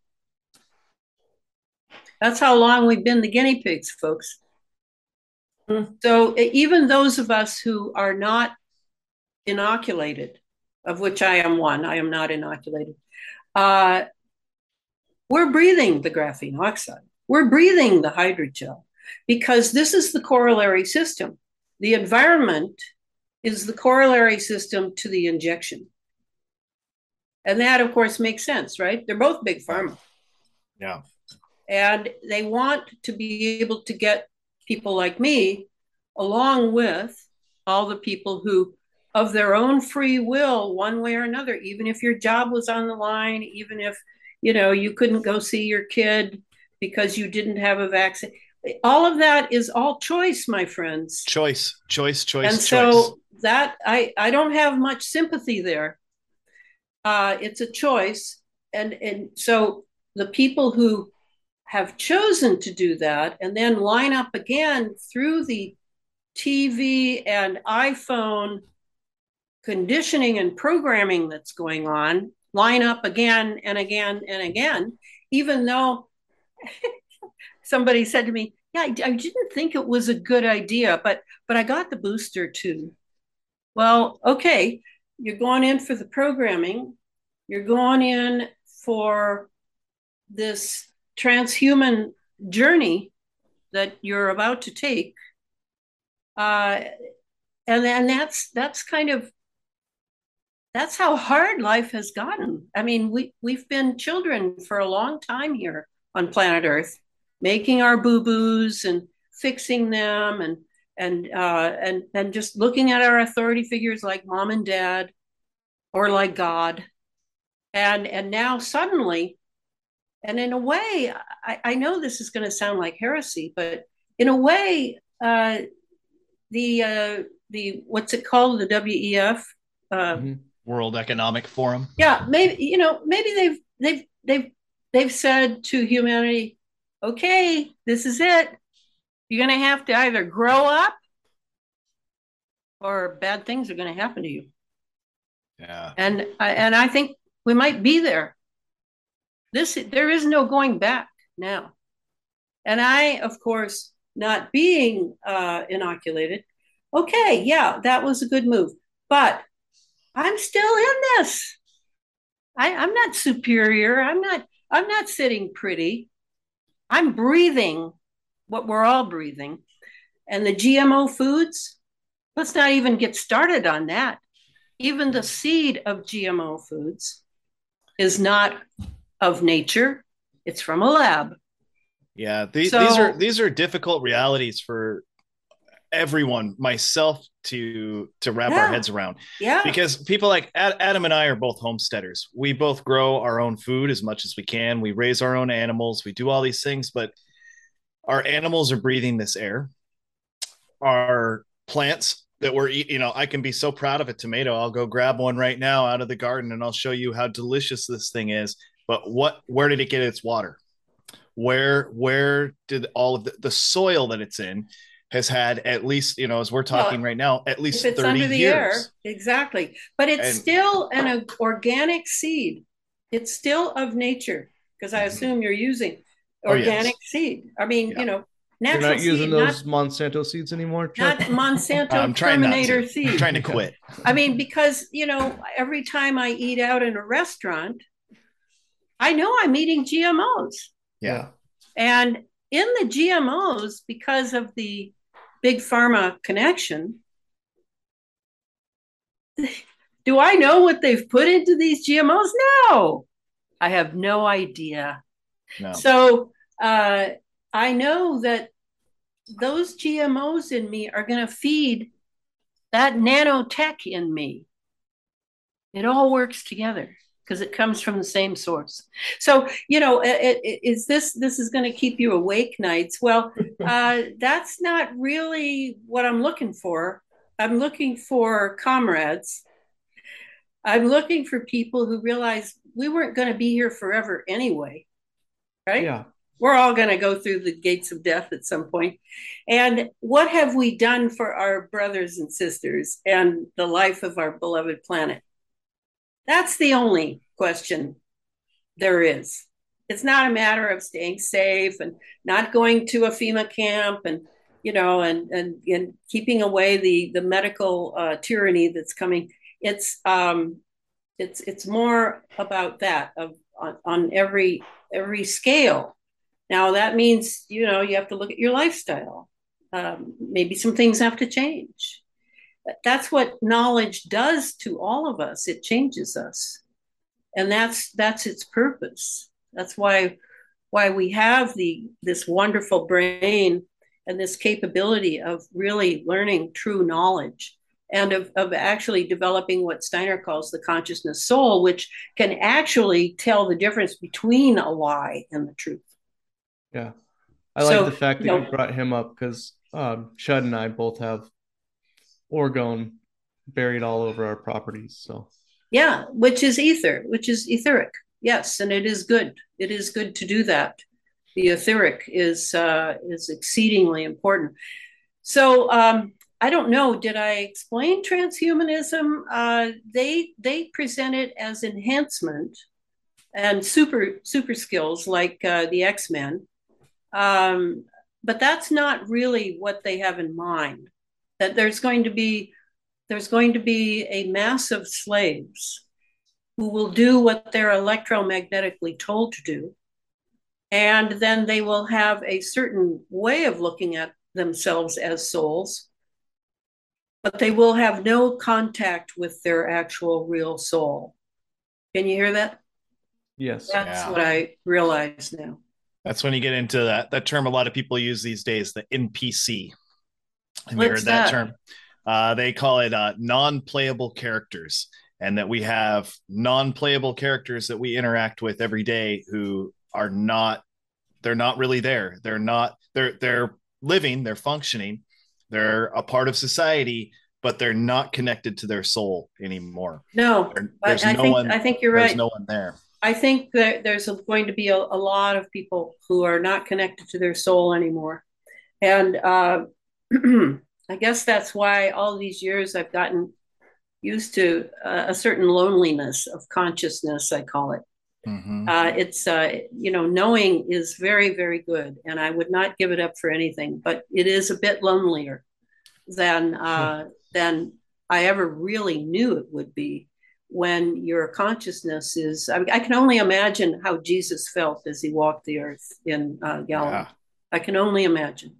That's how long we've been the guinea pigs, folks. Mm. So even those of us who are not inoculated, of which I am one, I am not inoculated, uh, we're breathing the graphene oxide. We're breathing the hydrogel because this is the corollary system. The environment is the corollary system to the injection. And that, of course, makes sense, right? They're both big pharma. Yeah. And they want to be able to get people like me, along with all the people who, of their own free will, one way or another, even if your job was on the line, even if, you know, you couldn't go see your kid because you didn't have a vaccine. All of that is all choice, my friends. Choice, choice, choice, and choice. so that I, I don't have much sympathy there. Uh, it's a choice. And, and so the people who have chosen to do that and then line up again through the T V and iPhone conditioning and programming that's going on, line up again and again and again, even though somebody said to me, yeah, I, I didn't think it was a good idea, but but I got the booster too. Well, okay, you're going in for the programming, you're going in for this transhuman journey that you're about to take. Uh, and then that's that's kind of that's how hard life has gotten. I mean, we we've been children for a long time here on planet Earth, making our boo-boos and fixing them, and and uh, and and just looking at our authority figures like mom and dad, or like God, and and now suddenly, and in a way, I, I know this is going to sound like heresy, but in a way, uh, the uh, the what's it called, the W E F. Uh, mm-hmm. World Economic Forum. Yeah, maybe you know, maybe they've they've they've they've said to humanity, okay, this is it. You're going to have to either grow up, or bad things are going to happen to you. Yeah, and and I think we might be there. This there is no going back now. And I, of course, not being uh, inoculated, okay, yeah, that was a good move, but I'm still in this. I, I'm not superior. I'm not, I'm not sitting pretty. I'm breathing what we're all breathing. And the G M O foods, let's not even get started on that. Even the seed of G M O foods is not of nature. It's from a lab. Yeah, these, so, these are these are difficult realities for everyone, myself to to wrap yeah, our heads around. Yeah. Because people like Adam and I are both homesteaders. We both grow our own food as much as we can. We raise our own animals. We do all these things, but our animals are breathing this air. Our plants that we're eating, you know, I can be so proud of a tomato. I'll go grab one right now out of the garden and I'll show you how delicious this thing is. But what, where did it get its water? Where, where did all of the, the soil that it's in has had at least, you know, as we're talking well, right now, at least if it's thirty under the years. Air, exactly. But it's and, still an organic seed. It's still of nature, because I assume you're using organic oh, yes. seed. I mean, yeah. you know, natural You're not using seed, those not, Monsanto seeds anymore, Chuck? Not Monsanto I'm Terminator seed. I'm trying to quit. I mean, because, you know, every time I eat out in a restaurant, I know I'm eating G M Os. Yeah. And in the G M Os, because of the big pharma connection, do I know what they've put into these G M Os? No, I have no idea. No. So uh, I know that those G M Os in me are going to feed that nanotech in me. It all works together because it comes from the same source. So, you know, it, it, is this, this is going to keep you awake nights? Well, uh, that's not really what I'm looking for. I'm looking for comrades. I'm looking for people who realize we weren't going to be here forever anyway, right? Yeah. We're all going to go through the gates of death at some point. And what have we done for our brothers and sisters and the life of our beloved planet? That's the only question there is. It's not a matter of staying safe and not going to a FEMA camp and, you know, and and, and keeping away the, the medical uh, tyranny that's coming. It's um, it's it's more about that of on, on every every scale. Now that means, you know, you have to look at your lifestyle. Um, maybe some things have to change. That's what knowledge does to all of us. It changes us. And that's that's its purpose. That's why why we have the this wonderful brain and this capability of really learning true knowledge and of, of actually developing what Steiner calls the consciousness soul, which can actually tell the difference between a lie and the truth. Yeah. I so, like the fact that you, know, you brought him up because um, Shud and I both have orgone buried all over our properties. So yeah, which is ether, which is etheric. Yes, and it is good. It is good to do that. The etheric is uh, is exceedingly important. So um, I don't know. Did I explain transhumanism? Uh, they they present it as enhancement and super super skills like uh, the X-Men, um, but that's not really what they have in mind. That there's going to be there's going to be a mass of slaves who will do what they're electromagnetically told to do, and then they will have a certain way of looking at themselves as souls, but they will have no contact with their actual real soul. Can you hear that? Yes. That's Yeah. what I realize now. That's when you get into that that term a lot of people use these days, the N P C. Have you What's heard that, that? term? Uh, they call it uh, non-playable characters, and that we have non-playable characters that we interact with every day who are not, they're not really there. They're not, they're they're living, they're functioning, they're a part of society, but they're not connected to their soul anymore. No, There- I, there's I no think one. I think you're There's right. no one there. I think that there's going to be a, a lot of people who are not connected to their soul anymore, and uh, I guess that's why all these years I've gotten used to uh, a certain loneliness of consciousness, I call it. Mm-hmm. Uh, it's, uh, you know, knowing is very, very good, and I would not give it up for anything, but it is a bit lonelier than, uh, than I ever really knew it would be when your consciousness is. I, I can only imagine how Jesus felt as he walked the earth in uh, Galilee. Yeah. I can only imagine.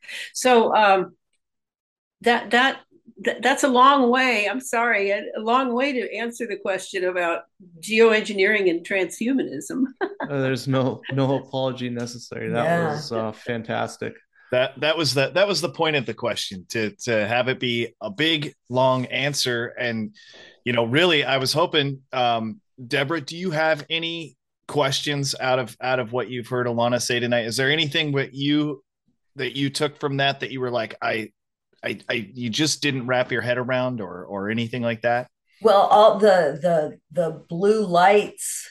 So um, that, that, that's a long way. I'm sorry, a long way to answer the question about geoengineering and transhumanism. Uh, there's no no apology necessary. That Yeah. was uh, fantastic. That that was the that was the point of the question, to to have it be a big long answer. And you know, really, I was hoping, um, Deborah, do you have any questions out of out of what you've heard Alana say tonight? Is there anything that you that you took from that that you were like, I I, I you just didn't wrap your head around, or or anything like that? Well, all the the the blue lights,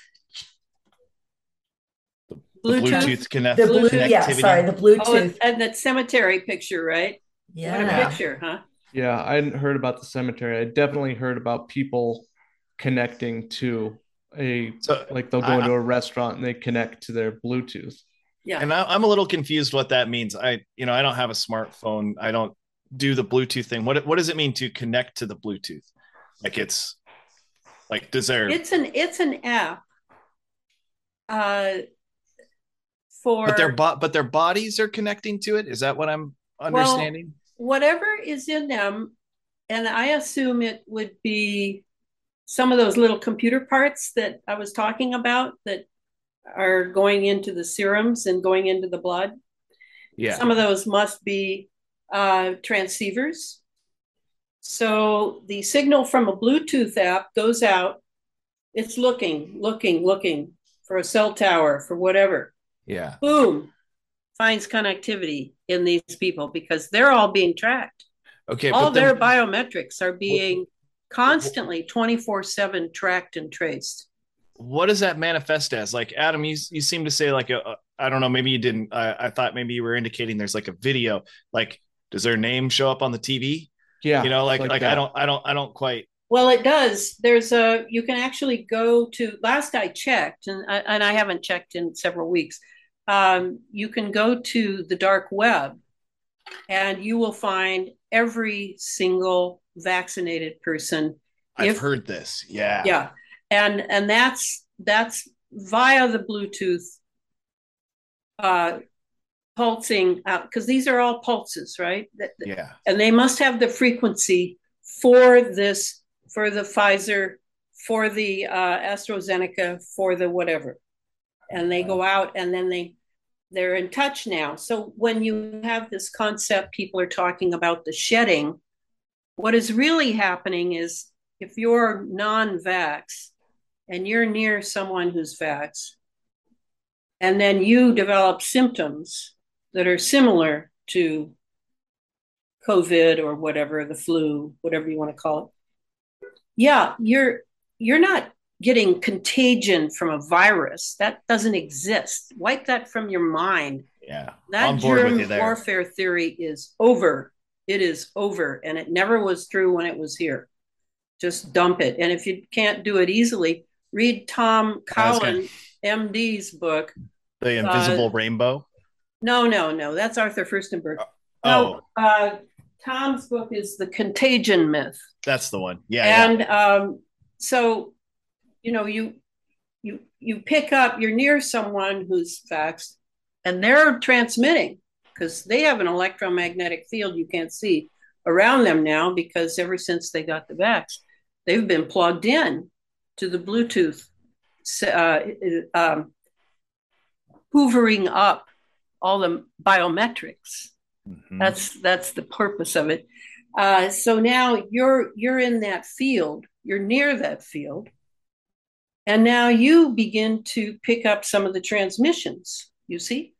The Bluetooth. Bluetooth connect- the blue, connectivity. yeah, sorry, the Oh, Bluetooth. and that cemetery picture, right? What a Yeah. picture, huh? Yeah, I hadn't heard about the cemetery. I definitely heard about people connecting to a So like they'll go I- into a restaurant and they connect to their Bluetooth. Yeah. And I, I'm a little confused what that means. I, you know, I don't have a smartphone. I don't do the Bluetooth thing. What, what does it mean to connect to the Bluetooth? Like it's like, does there, It's an it's an app uh, for but their bo- but their bodies are connecting to it. Is that what I'm understanding? whatever is in them, and I assume it would be some of those little computer parts that I was talking about that are going into the serums and going into the blood. Yeah. Some of those must be uh, transceivers. So the signal from a Bluetooth app goes out. It's looking, looking, looking for a cell tower, for whatever. Yeah. Boom, finds connectivity in these people because they're all being tracked. Okay. All but then, their biometrics are being constantly twenty-four seven tracked and traced. what does that manifest as? Like, Adam, you, you seem to say like, a, a, I don't know, maybe you didn't, I, I thought maybe you were indicating there's like a video, like, does their name show up on the T V? Yeah, You know, like, like, that. I don't, I don't, I don't quite. Well, it does. There's a, you can actually go to, last I checked, and I, and I haven't checked in several weeks, um, you can go to the dark web and you will find every single vaccinated person. I've If- heard this. Yeah. Yeah. And, and that's, that's via the Bluetooth uh, pulsing out, because these are all pulses, right? That- Yeah. and they must have the frequency for this, for the Pfizer, for the uh, AstraZeneca, for the whatever, and they go out and then they they're in touch now. So when you have this concept, people are talking about the shedding. What is really happening is if you're non-vax and you're near someone who's vax, and then you develop symptoms that are similar to COVID or whatever, the flu, whatever you want to call it. Yeah, you're you're not getting contagion from a virus. That doesn't exist. Wipe that from your mind. Yeah. That On board with germ you there. warfare theory is over. It is over. And it never was true when it was here. Just dump it. And if you can't do it easily, read Tom Cowan, M D's book. The Invisible uh, Rainbow? No, no, no. That's Arthur Furstenberg. Oh. No, uh, Tom's book is The Contagion Myth. That's the one. Yeah. And yeah. Um, so, you know, you you you pick up, you're near someone who's vaxxed, and they're transmitting because they have an electromagnetic field you can't see around them now, because ever since they got the vax, they've been plugged in to the Bluetooth, uh, um, hoovering up all the biometrics. Mm-hmm. That's that's the purpose of it. Uh, so now you're you're in that field, you're near that field, and now you begin to pick up some of the transmissions. You see,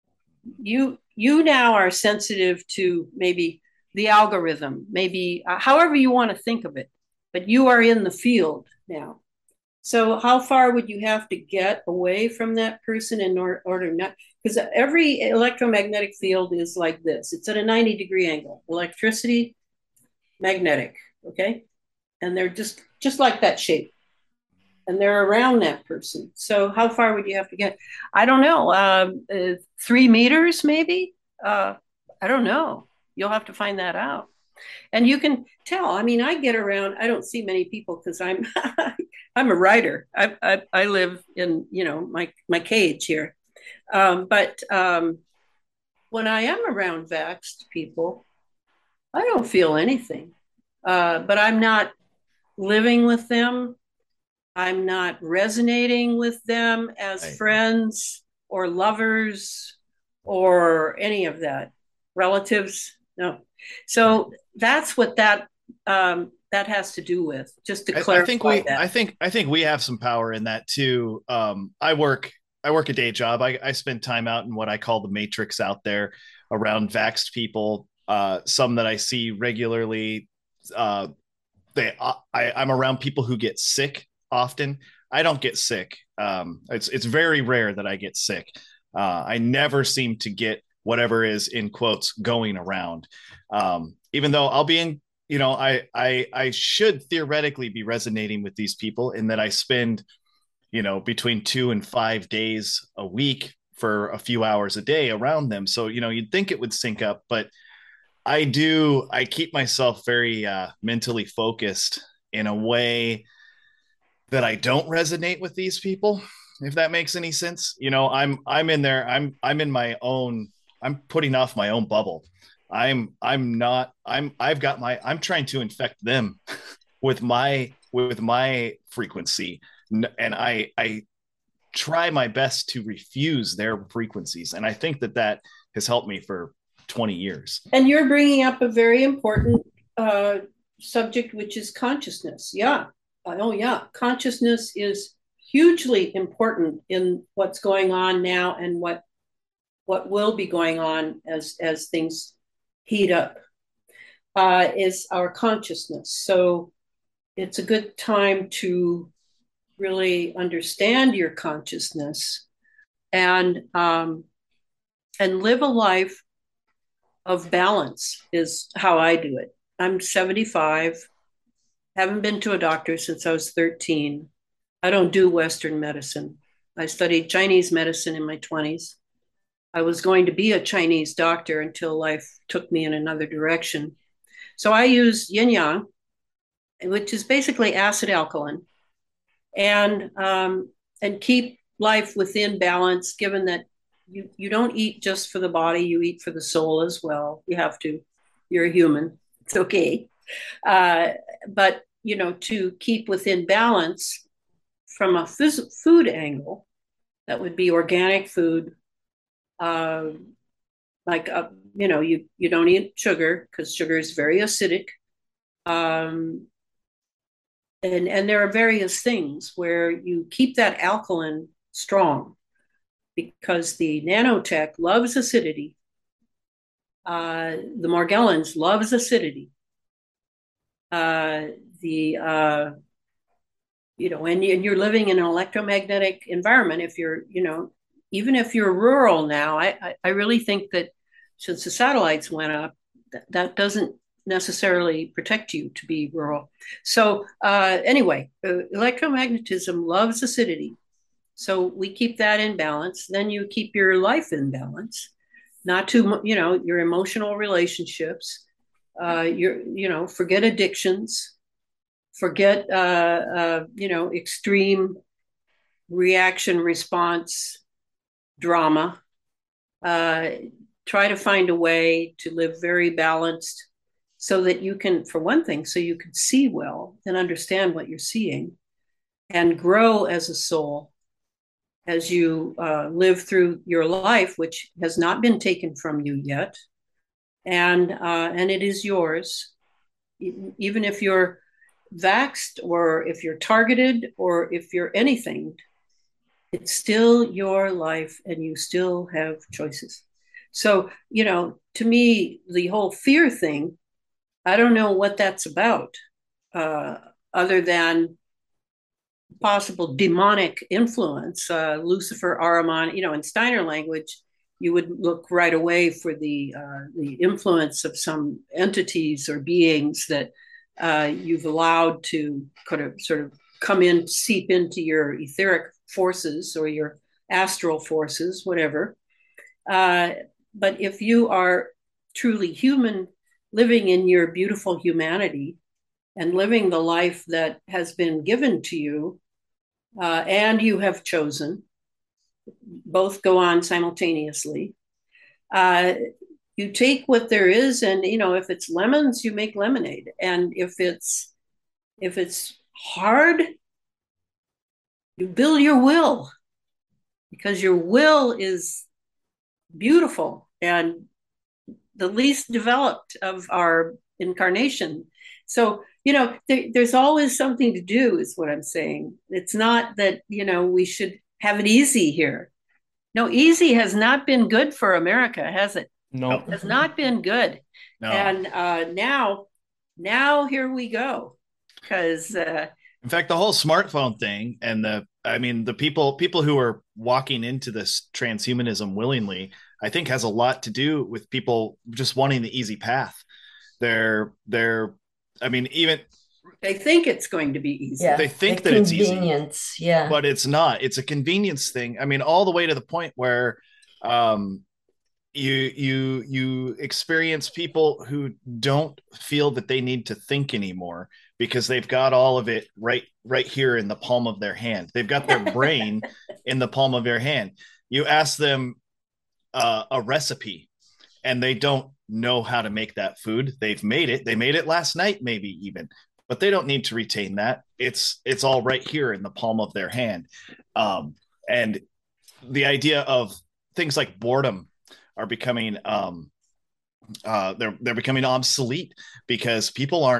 you you now are sensitive to maybe the algorithm, maybe uh, however you want to think of it, but you are in the field now. So how far would you have to get away from that person in order, order not? Because every electromagnetic field is like this. It's at a ninety degree angle. Electricity, magnetic, okay? And they're just, just like that shape. And they're around that person. So how far would you have to get? I don't know. Uh, uh, three meters, maybe? Uh, I don't know. You'll have to find that out. And you can tell. I mean, I get around. I don't see many people because I'm I'm a writer. I, I I live in, you know, my my cage here. Um, but um, when I am around vaxxed people, I don't feel anything. Uh, but I'm not living with them. I'm not resonating with them as right. friends or lovers or any of that. Relatives, no. So that's what that um, that has to do with. Just to clarify I, I think we, that. I think, I think we have some power in that too. Um, I work, I work a day job. I, I spend time out in what I call the matrix out there around vaxxed people. Uh, some that I see regularly. Uh, they, I, I'm around people who get sick often. I don't get sick. Um, it's it's very rare that I get sick. Uh, I never seem to get whatever is in quotes going around. Um, even though I'll be in, you know, I, I, I should theoretically be resonating with these people in that I spend, you know, between two and five days a week for a few hours a day around them. So, you know, you'd think it would sync up, but I do, I keep myself very uh, mentally focused in a way that I don't resonate with these people, if that makes any sense. You know, I'm, I'm in there, I'm, I'm in my own, I'm putting off my own bubble. I'm, I'm not, I'm, I've got my, I'm trying to infect them with my, with my frequency. And I, I try my best to refuse their frequencies. And I think that that has helped me for twenty years. And you're bringing up a very important uh, subject, which is consciousness. Yeah. Oh yeah. Consciousness is hugely important in what's going on now and what, what will be going on as, as things heat up, uh, is our consciousness. So it's a good time to really understand your consciousness and, um, and live a life of balance is how I do it. I'm seventy-five, haven't been to a doctor since I was thirteen. I don't do Western medicine. I studied Chinese medicine in my twenties. I was going to be a Chinese doctor until life took me in another direction. So I use yin yang, which is basically acid alkaline, and um, and keep life within balance, given that you, you don't eat just for the body, you eat for the soul as well. You have to. You're a human. It's okay. Uh, but, you know, to keep within balance from a phys- food angle, that would be organic food. Uh, like, uh, you know, you, you don't eat sugar because sugar is very acidic. Um, and, and there are various things where you keep that alkaline strong, because the nanotech loves acidity. Uh, the Morgellons loves acidity. Uh, the uh, you know, and, and you're living in an electromagnetic environment. If you're, you know, even if you're rural now, I, I, I really think that since the satellites went up, that, that doesn't necessarily protect you to be rural. So uh, anyway, uh, electromagnetism loves acidity. So we keep that in balance. Then you keep your life in balance, not too, you know, your emotional relationships, uh, your, you know, forget addictions, forget, uh, uh, you know, extreme reaction response drama. Uh, try to find a way to live very balanced so that you can, for one thing, so you can see well and understand what you're seeing and grow as a soul as you uh, live through your life, which has not been taken from you yet. And, uh, and it is yours, even if you're vaxxed or if you're targeted or if you're anything, it's still your life and you still have choices. So, you know, to me, the whole fear thing, I don't know what that's about, uh, other than possible demonic influence. Uh, Lucifer, Ahriman, you know, in Steiner language, you would look right away for the uh, the influence of some entities or beings that uh, you've allowed to kind of sort of come in, seep into your etheric forces or your astral forces, whatever. Uh, but if you are truly human, living in your beautiful humanity and living the life that has been given to you, uh, and you have chosen, both go on simultaneously. Uh, you take what there is, and you know, if it's lemons, you make lemonade, and if it's if it's hard, you build your will, because your will is beautiful and the least developed of our incarnation. So, you know, there, there's always something to do, is what I'm saying. It's not that, you know, we should have it easy here. No, easy has not been good for America, has it? No. Nope. It has not been good. No. And uh, now, now here we go. Because uh, in fact, the whole smartphone thing and the, I mean, the people, people who are walking into this transhumanism willingly, I think has a lot to do with people just wanting the easy path. They're, they're, I mean, even they think it's going to be easy. Yeah, they think the that it's easy, yeah, but it's not. It's a convenience thing. I mean, all the way to the point where, um, you you you experience people who don't feel that they need to think anymore because they've got all of it right right here in the palm of their hand. They've got their brain in the palm of their hand. You ask them uh, a recipe and they don't know how to make that food. They've made it. They made it last night, maybe even, but they don't need to retain that. It's it's all right here in the palm of their hand. Um, and the idea of things like boredom are becoming um uh they're they're becoming obsolete because people aren't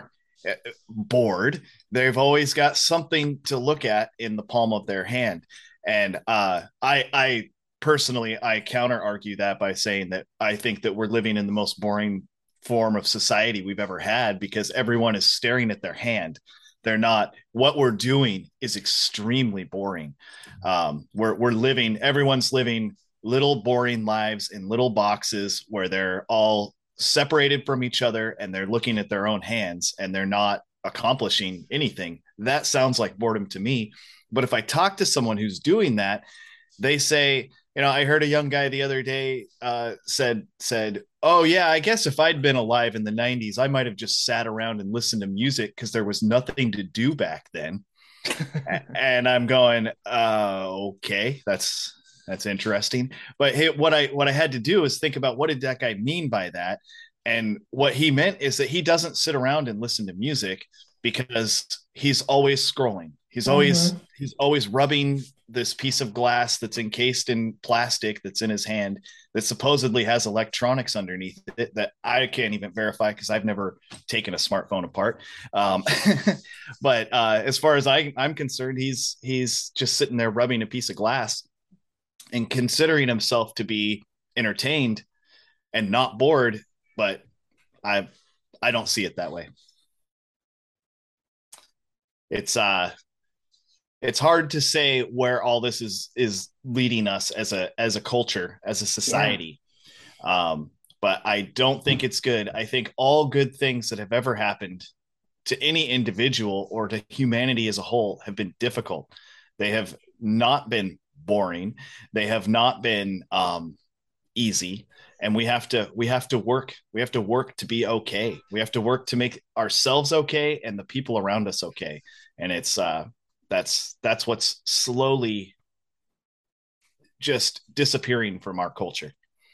bored. They've always got something to look at in the palm of their hand. And uh I I personally I counter argue that by saying that I think that we're living in the most boring form of society we've ever had because everyone is staring at their hand. They're not, what we're doing is extremely boring. Um we're we're living, everyone's living little boring lives in little boxes where they're all separated from each other and they're looking at their own hands and they're not accomplishing anything. That sounds like boredom to me. But if I talk to someone who's doing that, they say, you know, I heard a young guy the other day uh, said, said, oh yeah, I guess if I'd been alive in the nineties, I might've just sat around and listened to music because there was nothing to do back then. And I'm going, uh, okay, that's, That's interesting. But hey, what I what I had to do is think about what did that guy mean by that? And what he meant is that he doesn't sit around and listen to music because he's always scrolling. He's always mm-hmm. he's always rubbing this piece of glass that's encased in plastic that's in his hand that supposedly has electronics underneath it that I can't even verify because I've never taken a smartphone apart. Um, but uh, as far as I, I'm concerned, he's he's just sitting there rubbing a piece of glass and considering himself to be entertained and not bored, but I I don't see it that way. It's uh it's hard to say where all this is is leading us as a as a culture, as a society. Yeah. Um, but I don't think it's good. I think all good things that have ever happened to any individual or to humanity as a whole have been difficult. They have not been boring. They have not been um, easy. And we have to we have to work. We have to work to be okay. We have to work to make ourselves okay and the people around us okay. And it's uh, that's that's what's slowly just disappearing from our culture.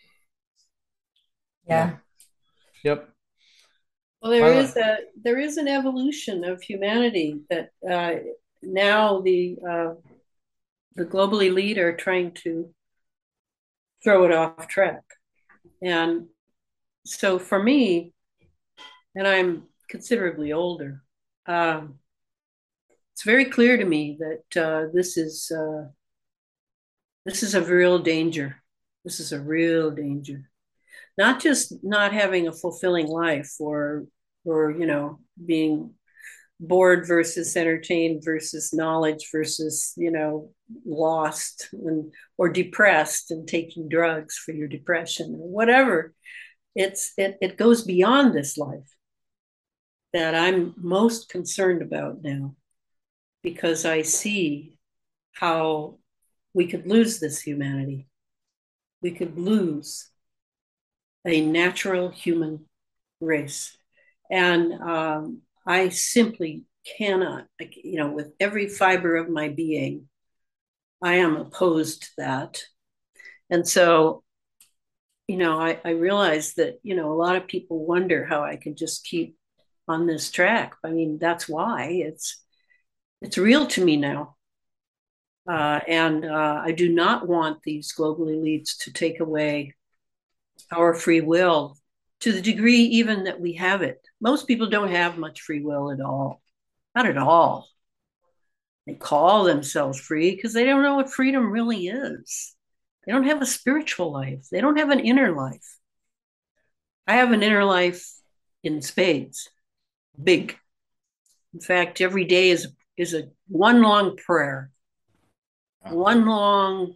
Yeah. Yep. Well, there is a there is an evolution of humanity that uh, now the uh, the global elite are trying to throw it off track, and so for me, and I'm considerably older, um, it's very clear to me that uh, this is uh, this is a real danger. This is a real danger. Not just not having a fulfilling life, or or you know, being bored versus entertained versus knowledge versus, you know, lost and or depressed and taking drugs for your depression or whatever. It's it it goes beyond this life that I'm most concerned about now, because I see how we could lose this humanity. We could lose a natural human race. And um, I simply cannot, you know, with every fiber of my being, I am opposed to that. And so, you know, I, I realize that, you know, a lot of people wonder how I can just keep on this track. I mean, that's why it's, it's real to me now. Uh, and uh, I do not want these global elites to take away our free will to the degree even that we have it. Most people don't have much free will at all. Not at all. They call themselves free because they don't know what freedom really is. They don't have a spiritual life. They don't have an inner life. I have an inner life in spades, big. In fact, every day is, is a one long prayer, one long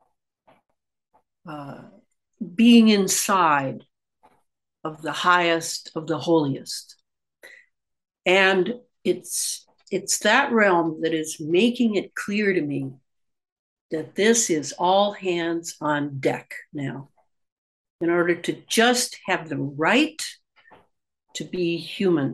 uh, being inside of the highest of the holiest. And it's it's that realm that is making it clear to me that this is all hands on deck now, in order to just have the right to be human.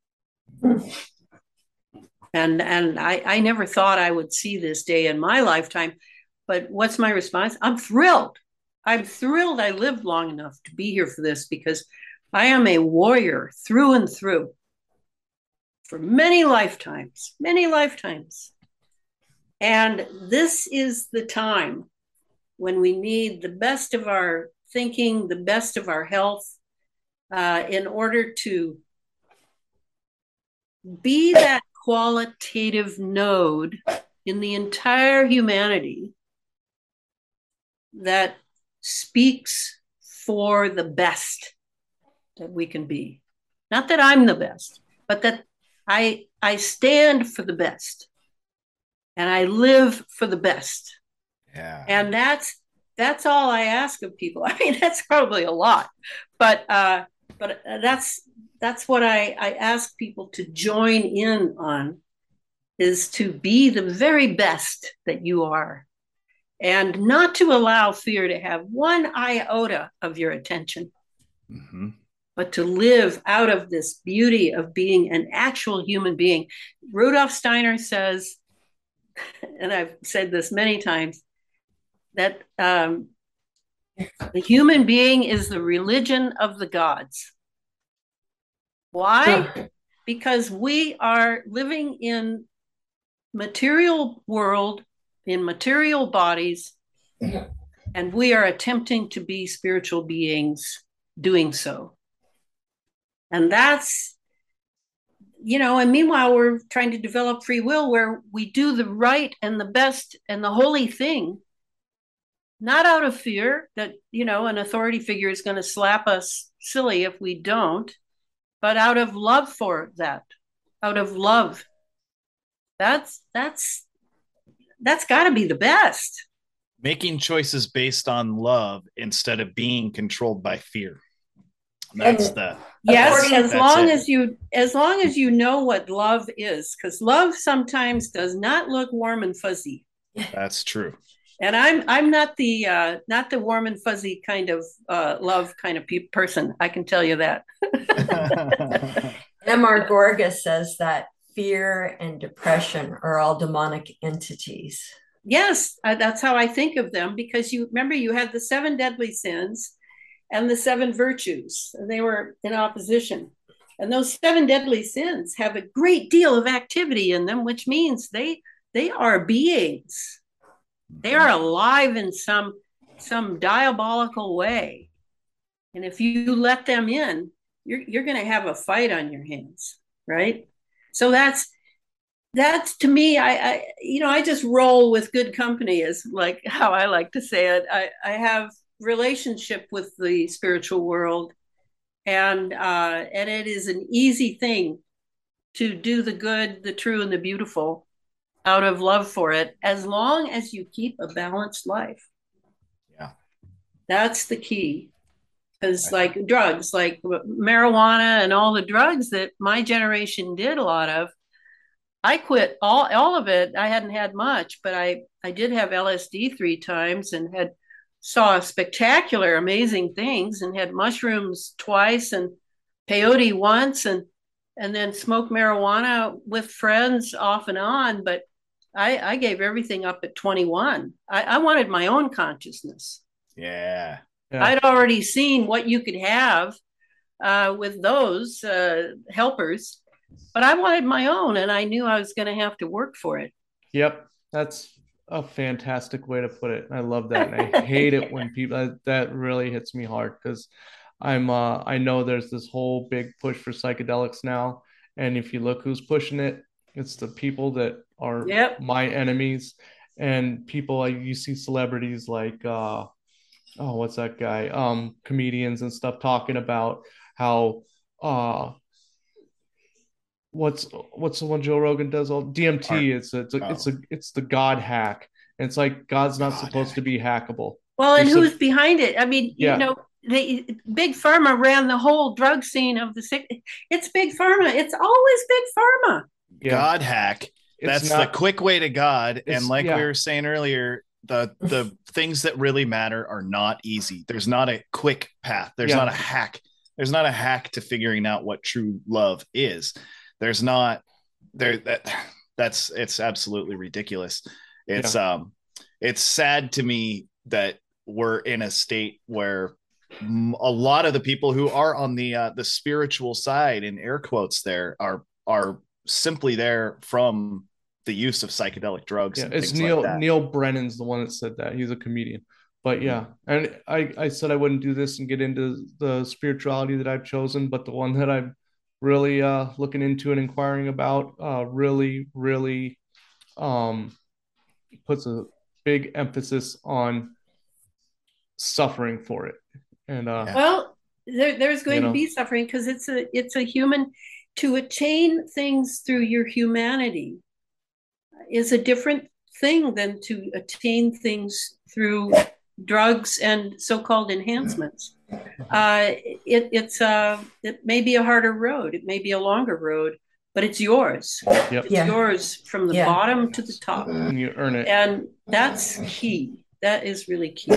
And and I, I never thought I would see this day in my lifetime, but what's my response? I'm thrilled. I'm thrilled I lived long enough to be here for this, because I am a warrior through and through for many lifetimes, many lifetimes. And this is the time when we need the best of our thinking, the best of our health, uh, in order to be that qualitative node in the entire humanity that speaks for the best that we can be. Not that I'm the best, but that I I stand for the best, and I live for the best. Yeah. And that's that's all I ask of people. I mean, that's probably a lot, but uh, but that's that's what I, I ask people to join in on, is to be the very best that you are, and not to allow fear to have one iota of your attention, mm-hmm. but to live out of this beauty of being an actual human being. Rudolf Steiner says, and I've said this many times, that um, the human being is the religion of the gods. Why? Because we are living in material world, in material bodies, and we are attempting to be spiritual beings doing so. And that's, you know, and meanwhile, we're trying to develop free will where we do the right and the best and the holy thing, not out of fear that, you know, an authority figure is going to slap us silly if we don't, but out of love for that, out of love. That's, that's, that's got to be the best. Making choices based on love instead of being controlled by fear. That's And the yes, as long it. as you as long as you know what love is, because love sometimes does not look warm and fuzzy. That's true. And I'm I'm not the uh, not the warm and fuzzy kind of uh, love kind of pe- person. I can tell you that. M R Gorga says that fear and depression are all demonic entities. Yes, uh, that's how I think of them, because you remember you had the seven deadly sins and the seven virtues, and they were in opposition. And those seven deadly sins have a great deal of activity in them, which means they they are beings. They are alive in some some diabolical way. And if you let them in, you're you're going to have a fight on your hands, right? So that's that's to me, I, I you know, I just roll with good company, is like how I like to say it. I, I have relationship with the spiritual world, and uh, and it is an easy thing to do the good, the true, and the beautiful out of love for it, as long as you keep a balanced life. Yeah, that's the key. Because like drugs, like marijuana and all the drugs that my generation did a lot of, I quit all all of it. I hadn't had much, but I I did have L S D three times and had saw spectacular, amazing things, and had mushrooms twice and peyote once, and and then smoked marijuana with friends off and on. But I, I gave everything up at twenty-one. I, I wanted my own consciousness. Yeah. Yeah. I'd already seen what you could have uh, with those uh, helpers, but I wanted my own, and I knew I was going to have to work for it. Yep. That's a fantastic way to put it. I love that. And I hate it when people, that, that really hits me hard, because I'm, uh, I know there's this whole big push for psychedelics now. And if you look who's pushing it, it's the people that are Yep. my enemies, and people like, you see celebrities like, uh, oh, what's that guy? Um, comedians and stuff talking about how, uh, what's what's the one Joe Rogan does all D M T. It's a, it's a, Oh. it's a it's the God hack. And it's like God's not God supposed hack. to be hackable. Well, and There's who's some- behind it? I mean, Yeah. you know, they big pharma ran the whole drug scene of the sick. It's big pharma. It's always big pharma. Yeah. God hack. It's That's not- the quick way to God. It's- And like yeah. we were saying earlier, the the things that really matter are not easy. There's not a quick path. There's Yeah. not a hack. There's not a hack to figuring out what true love is. There's not there that that's it's absolutely ridiculous. It's Yeah. um it's sad to me that we're in a state where m- a lot of the people who are on the uh, the spiritual side, in air quotes, there are are simply there from the use of psychedelic drugs. Yeah, and it's things Neil like that. Neil Brennan's the one that said that. He's a comedian. But yeah, and I, I said I wouldn't do this and get into the spirituality that I've chosen, but the one that I'm really uh, looking into and inquiring about uh, really, really um, puts a big emphasis on suffering for it. And uh, Yeah. Well, there, there's going You know. to be suffering, because it's a it's a human, to attain things through your humanity is a different thing than to attain things through drugs and so-called enhancements. Uh, it, it's uh, it may be a harder road. It may be a longer road, but it's yours. Yep. It's Yeah. yours from the Yeah. bottom to the top. and you earn it. And that's key. That is really key.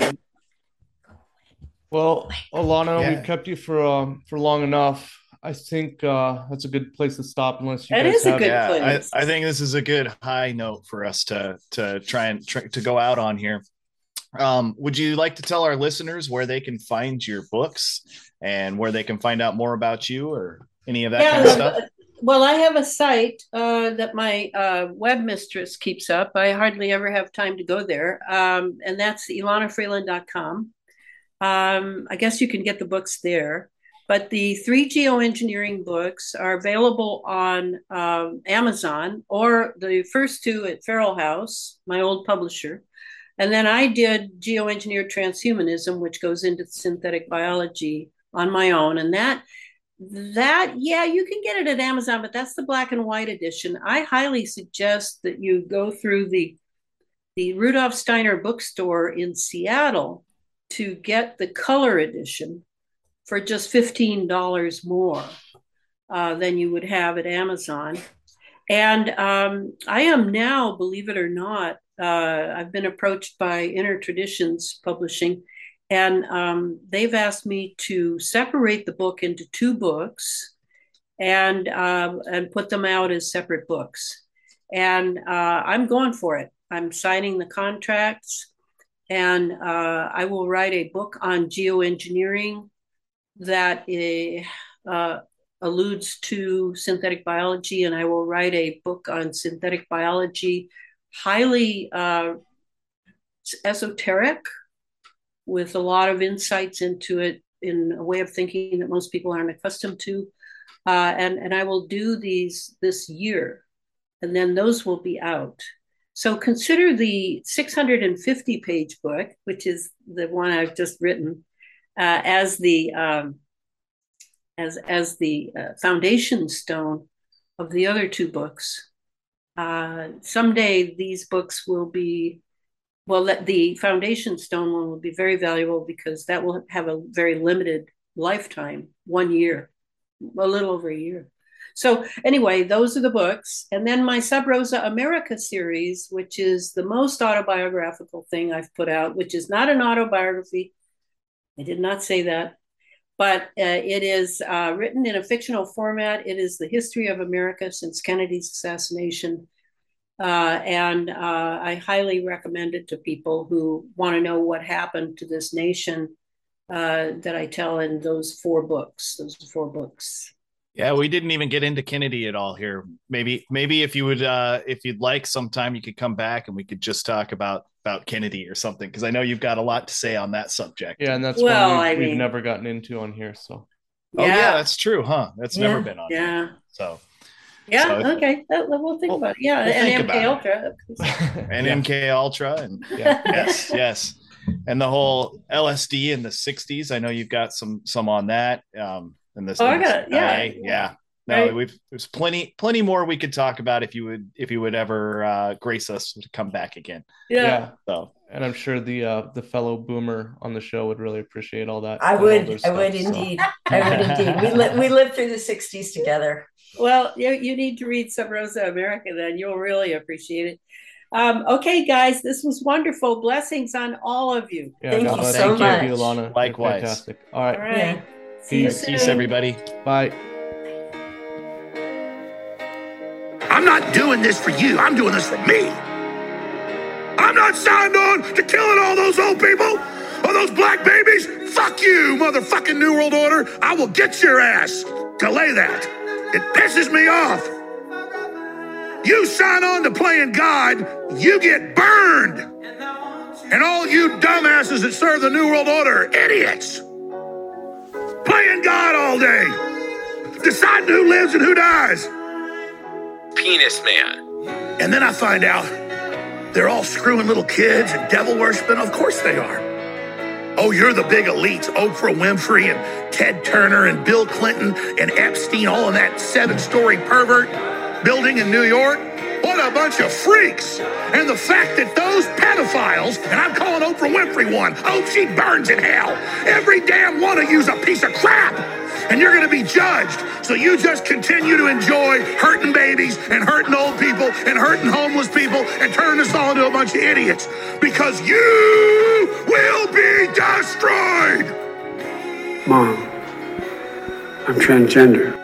Well, Alana, Yeah. we've kept you for um, for long enough. I think uh, that's a good place to stop, unless you That guys is a have. good Yeah, I, place. I think this is a good high note for us to to try and try, to go out on here. Um, would you like to tell our listeners where they can find your books and where they can find out more about you, or any of that Yeah, kind of stuff? Well, I have a site uh, that my uh, web mistress keeps up. I hardly ever have time to go there. Um, and that's ilana freeland dot com. Um, I guess you can get the books there. But the three geoengineering books are available on um, Amazon, or the first two at Feral House, my old publisher. And then I did Geoengineered Transhumanism, which goes into synthetic biology, on my own. And that That, yeah, you can get it at Amazon, but that's the black and white edition. I highly suggest that you go through the the Rudolf Steiner bookstore in Seattle to get the color edition for just fifteen dollars more uh, than you would have at Amazon. And um, I am now, believe it or not, uh, I've been approached by Inner Traditions Publishing, and um, they've asked me to separate the book into two books and uh, and put them out as separate books. And uh, I'm going for it. I'm signing the contracts, and uh, I will write a book on geoengineering that uh, alludes to synthetic biology, and I will write a book on synthetic biology, highly uh, esoteric, with a lot of insights into it in a way of thinking that most people aren't accustomed to. Uh, and, and I will do these this year, and then those will be out. So consider the six hundred fifty page book, which is the one I've just written, uh, as the um, as as the uh, foundation stone of the other two books. Uh, someday these books will be, well, the foundation stone one will be very valuable because that will have a very limited lifetime, one year, a little over a year. So anyway, those are the books. And then my Sub Rosa America series, which is the most autobiographical thing I've put out, which is not an autobiography. I did not say that. But uh, it is uh, written in a fictional format. It is the history of America since Kennedy's assassination. Uh, and uh, I highly recommend it to people who want to know what happened to this nation uh, that I tell in those four books, those four books. Yeah, we didn't even get into Kennedy at all here. Maybe, maybe if you would, uh, if you'd like, sometime you could come back and we could just talk about about Kennedy or something, because I know you've got a lot to say on that subject. Yeah, and that's well, one we've, I mean, we've never gotten into on here. So, oh yeah, yeah that's true, huh? That's yeah. never been on. Yeah. Here, so. Yeah. So, okay. We'll think we'll, about it. Yeah, we'll and think M K about Ultra. and yeah. M K Ultra, and Yeah. yes, yes, and the whole L S D in the sixties. I know you've got some some on that. Um, and this. Oh, I got it. Yeah. Yeah. yeah. No, right. we've there's plenty plenty more we could talk about if you would if you would ever uh, grace us to come back again. Yeah. yeah. So. And I'm sure the uh, the fellow boomer on the show would really appreciate all that. I would, I stuff, would so. indeed. I would indeed. We li- we lived through the sixties together. Well, you, you need to read Sub Rosa America, then you'll really appreciate it. Um, okay, guys, this was wonderful. Blessings on all of you. Yeah, Thank God you bless so you, much. Ilana. Likewise. Fantastic. All right. All right. Yeah. See you Peace. soon. Peace, everybody. Bye. I'm not doing this for you. I'm doing this for me. I'm not signed on to killing all those old people or those black babies. Fuck you, motherfucking New World Order. I will get your ass. Delay that. It pisses me off. You sign on to playing God, you get burned. And all you dumbasses that serve the New World Order, idiots. Playing God all day. Deciding who lives and who dies. Penis Man. And then I find out they're all screwing little kids and devil worshiping. Of course they are. Oh, you're the big elites, Oprah Winfrey and Ted Turner and Bill Clinton and Epstein, all in that seven-story pervert building in New York. What a bunch of freaks. And the fact that those pedophiles, and I'm calling Oprah Winfrey one, hope she burns in hell. Every damn one of you's a piece of crap. And you're going to be judged. So you just continue to enjoy hurting babies and hurting old people and hurting homeless people and turning us all into a bunch of idiots. Because you will be destroyed. Mom, I'm transgender.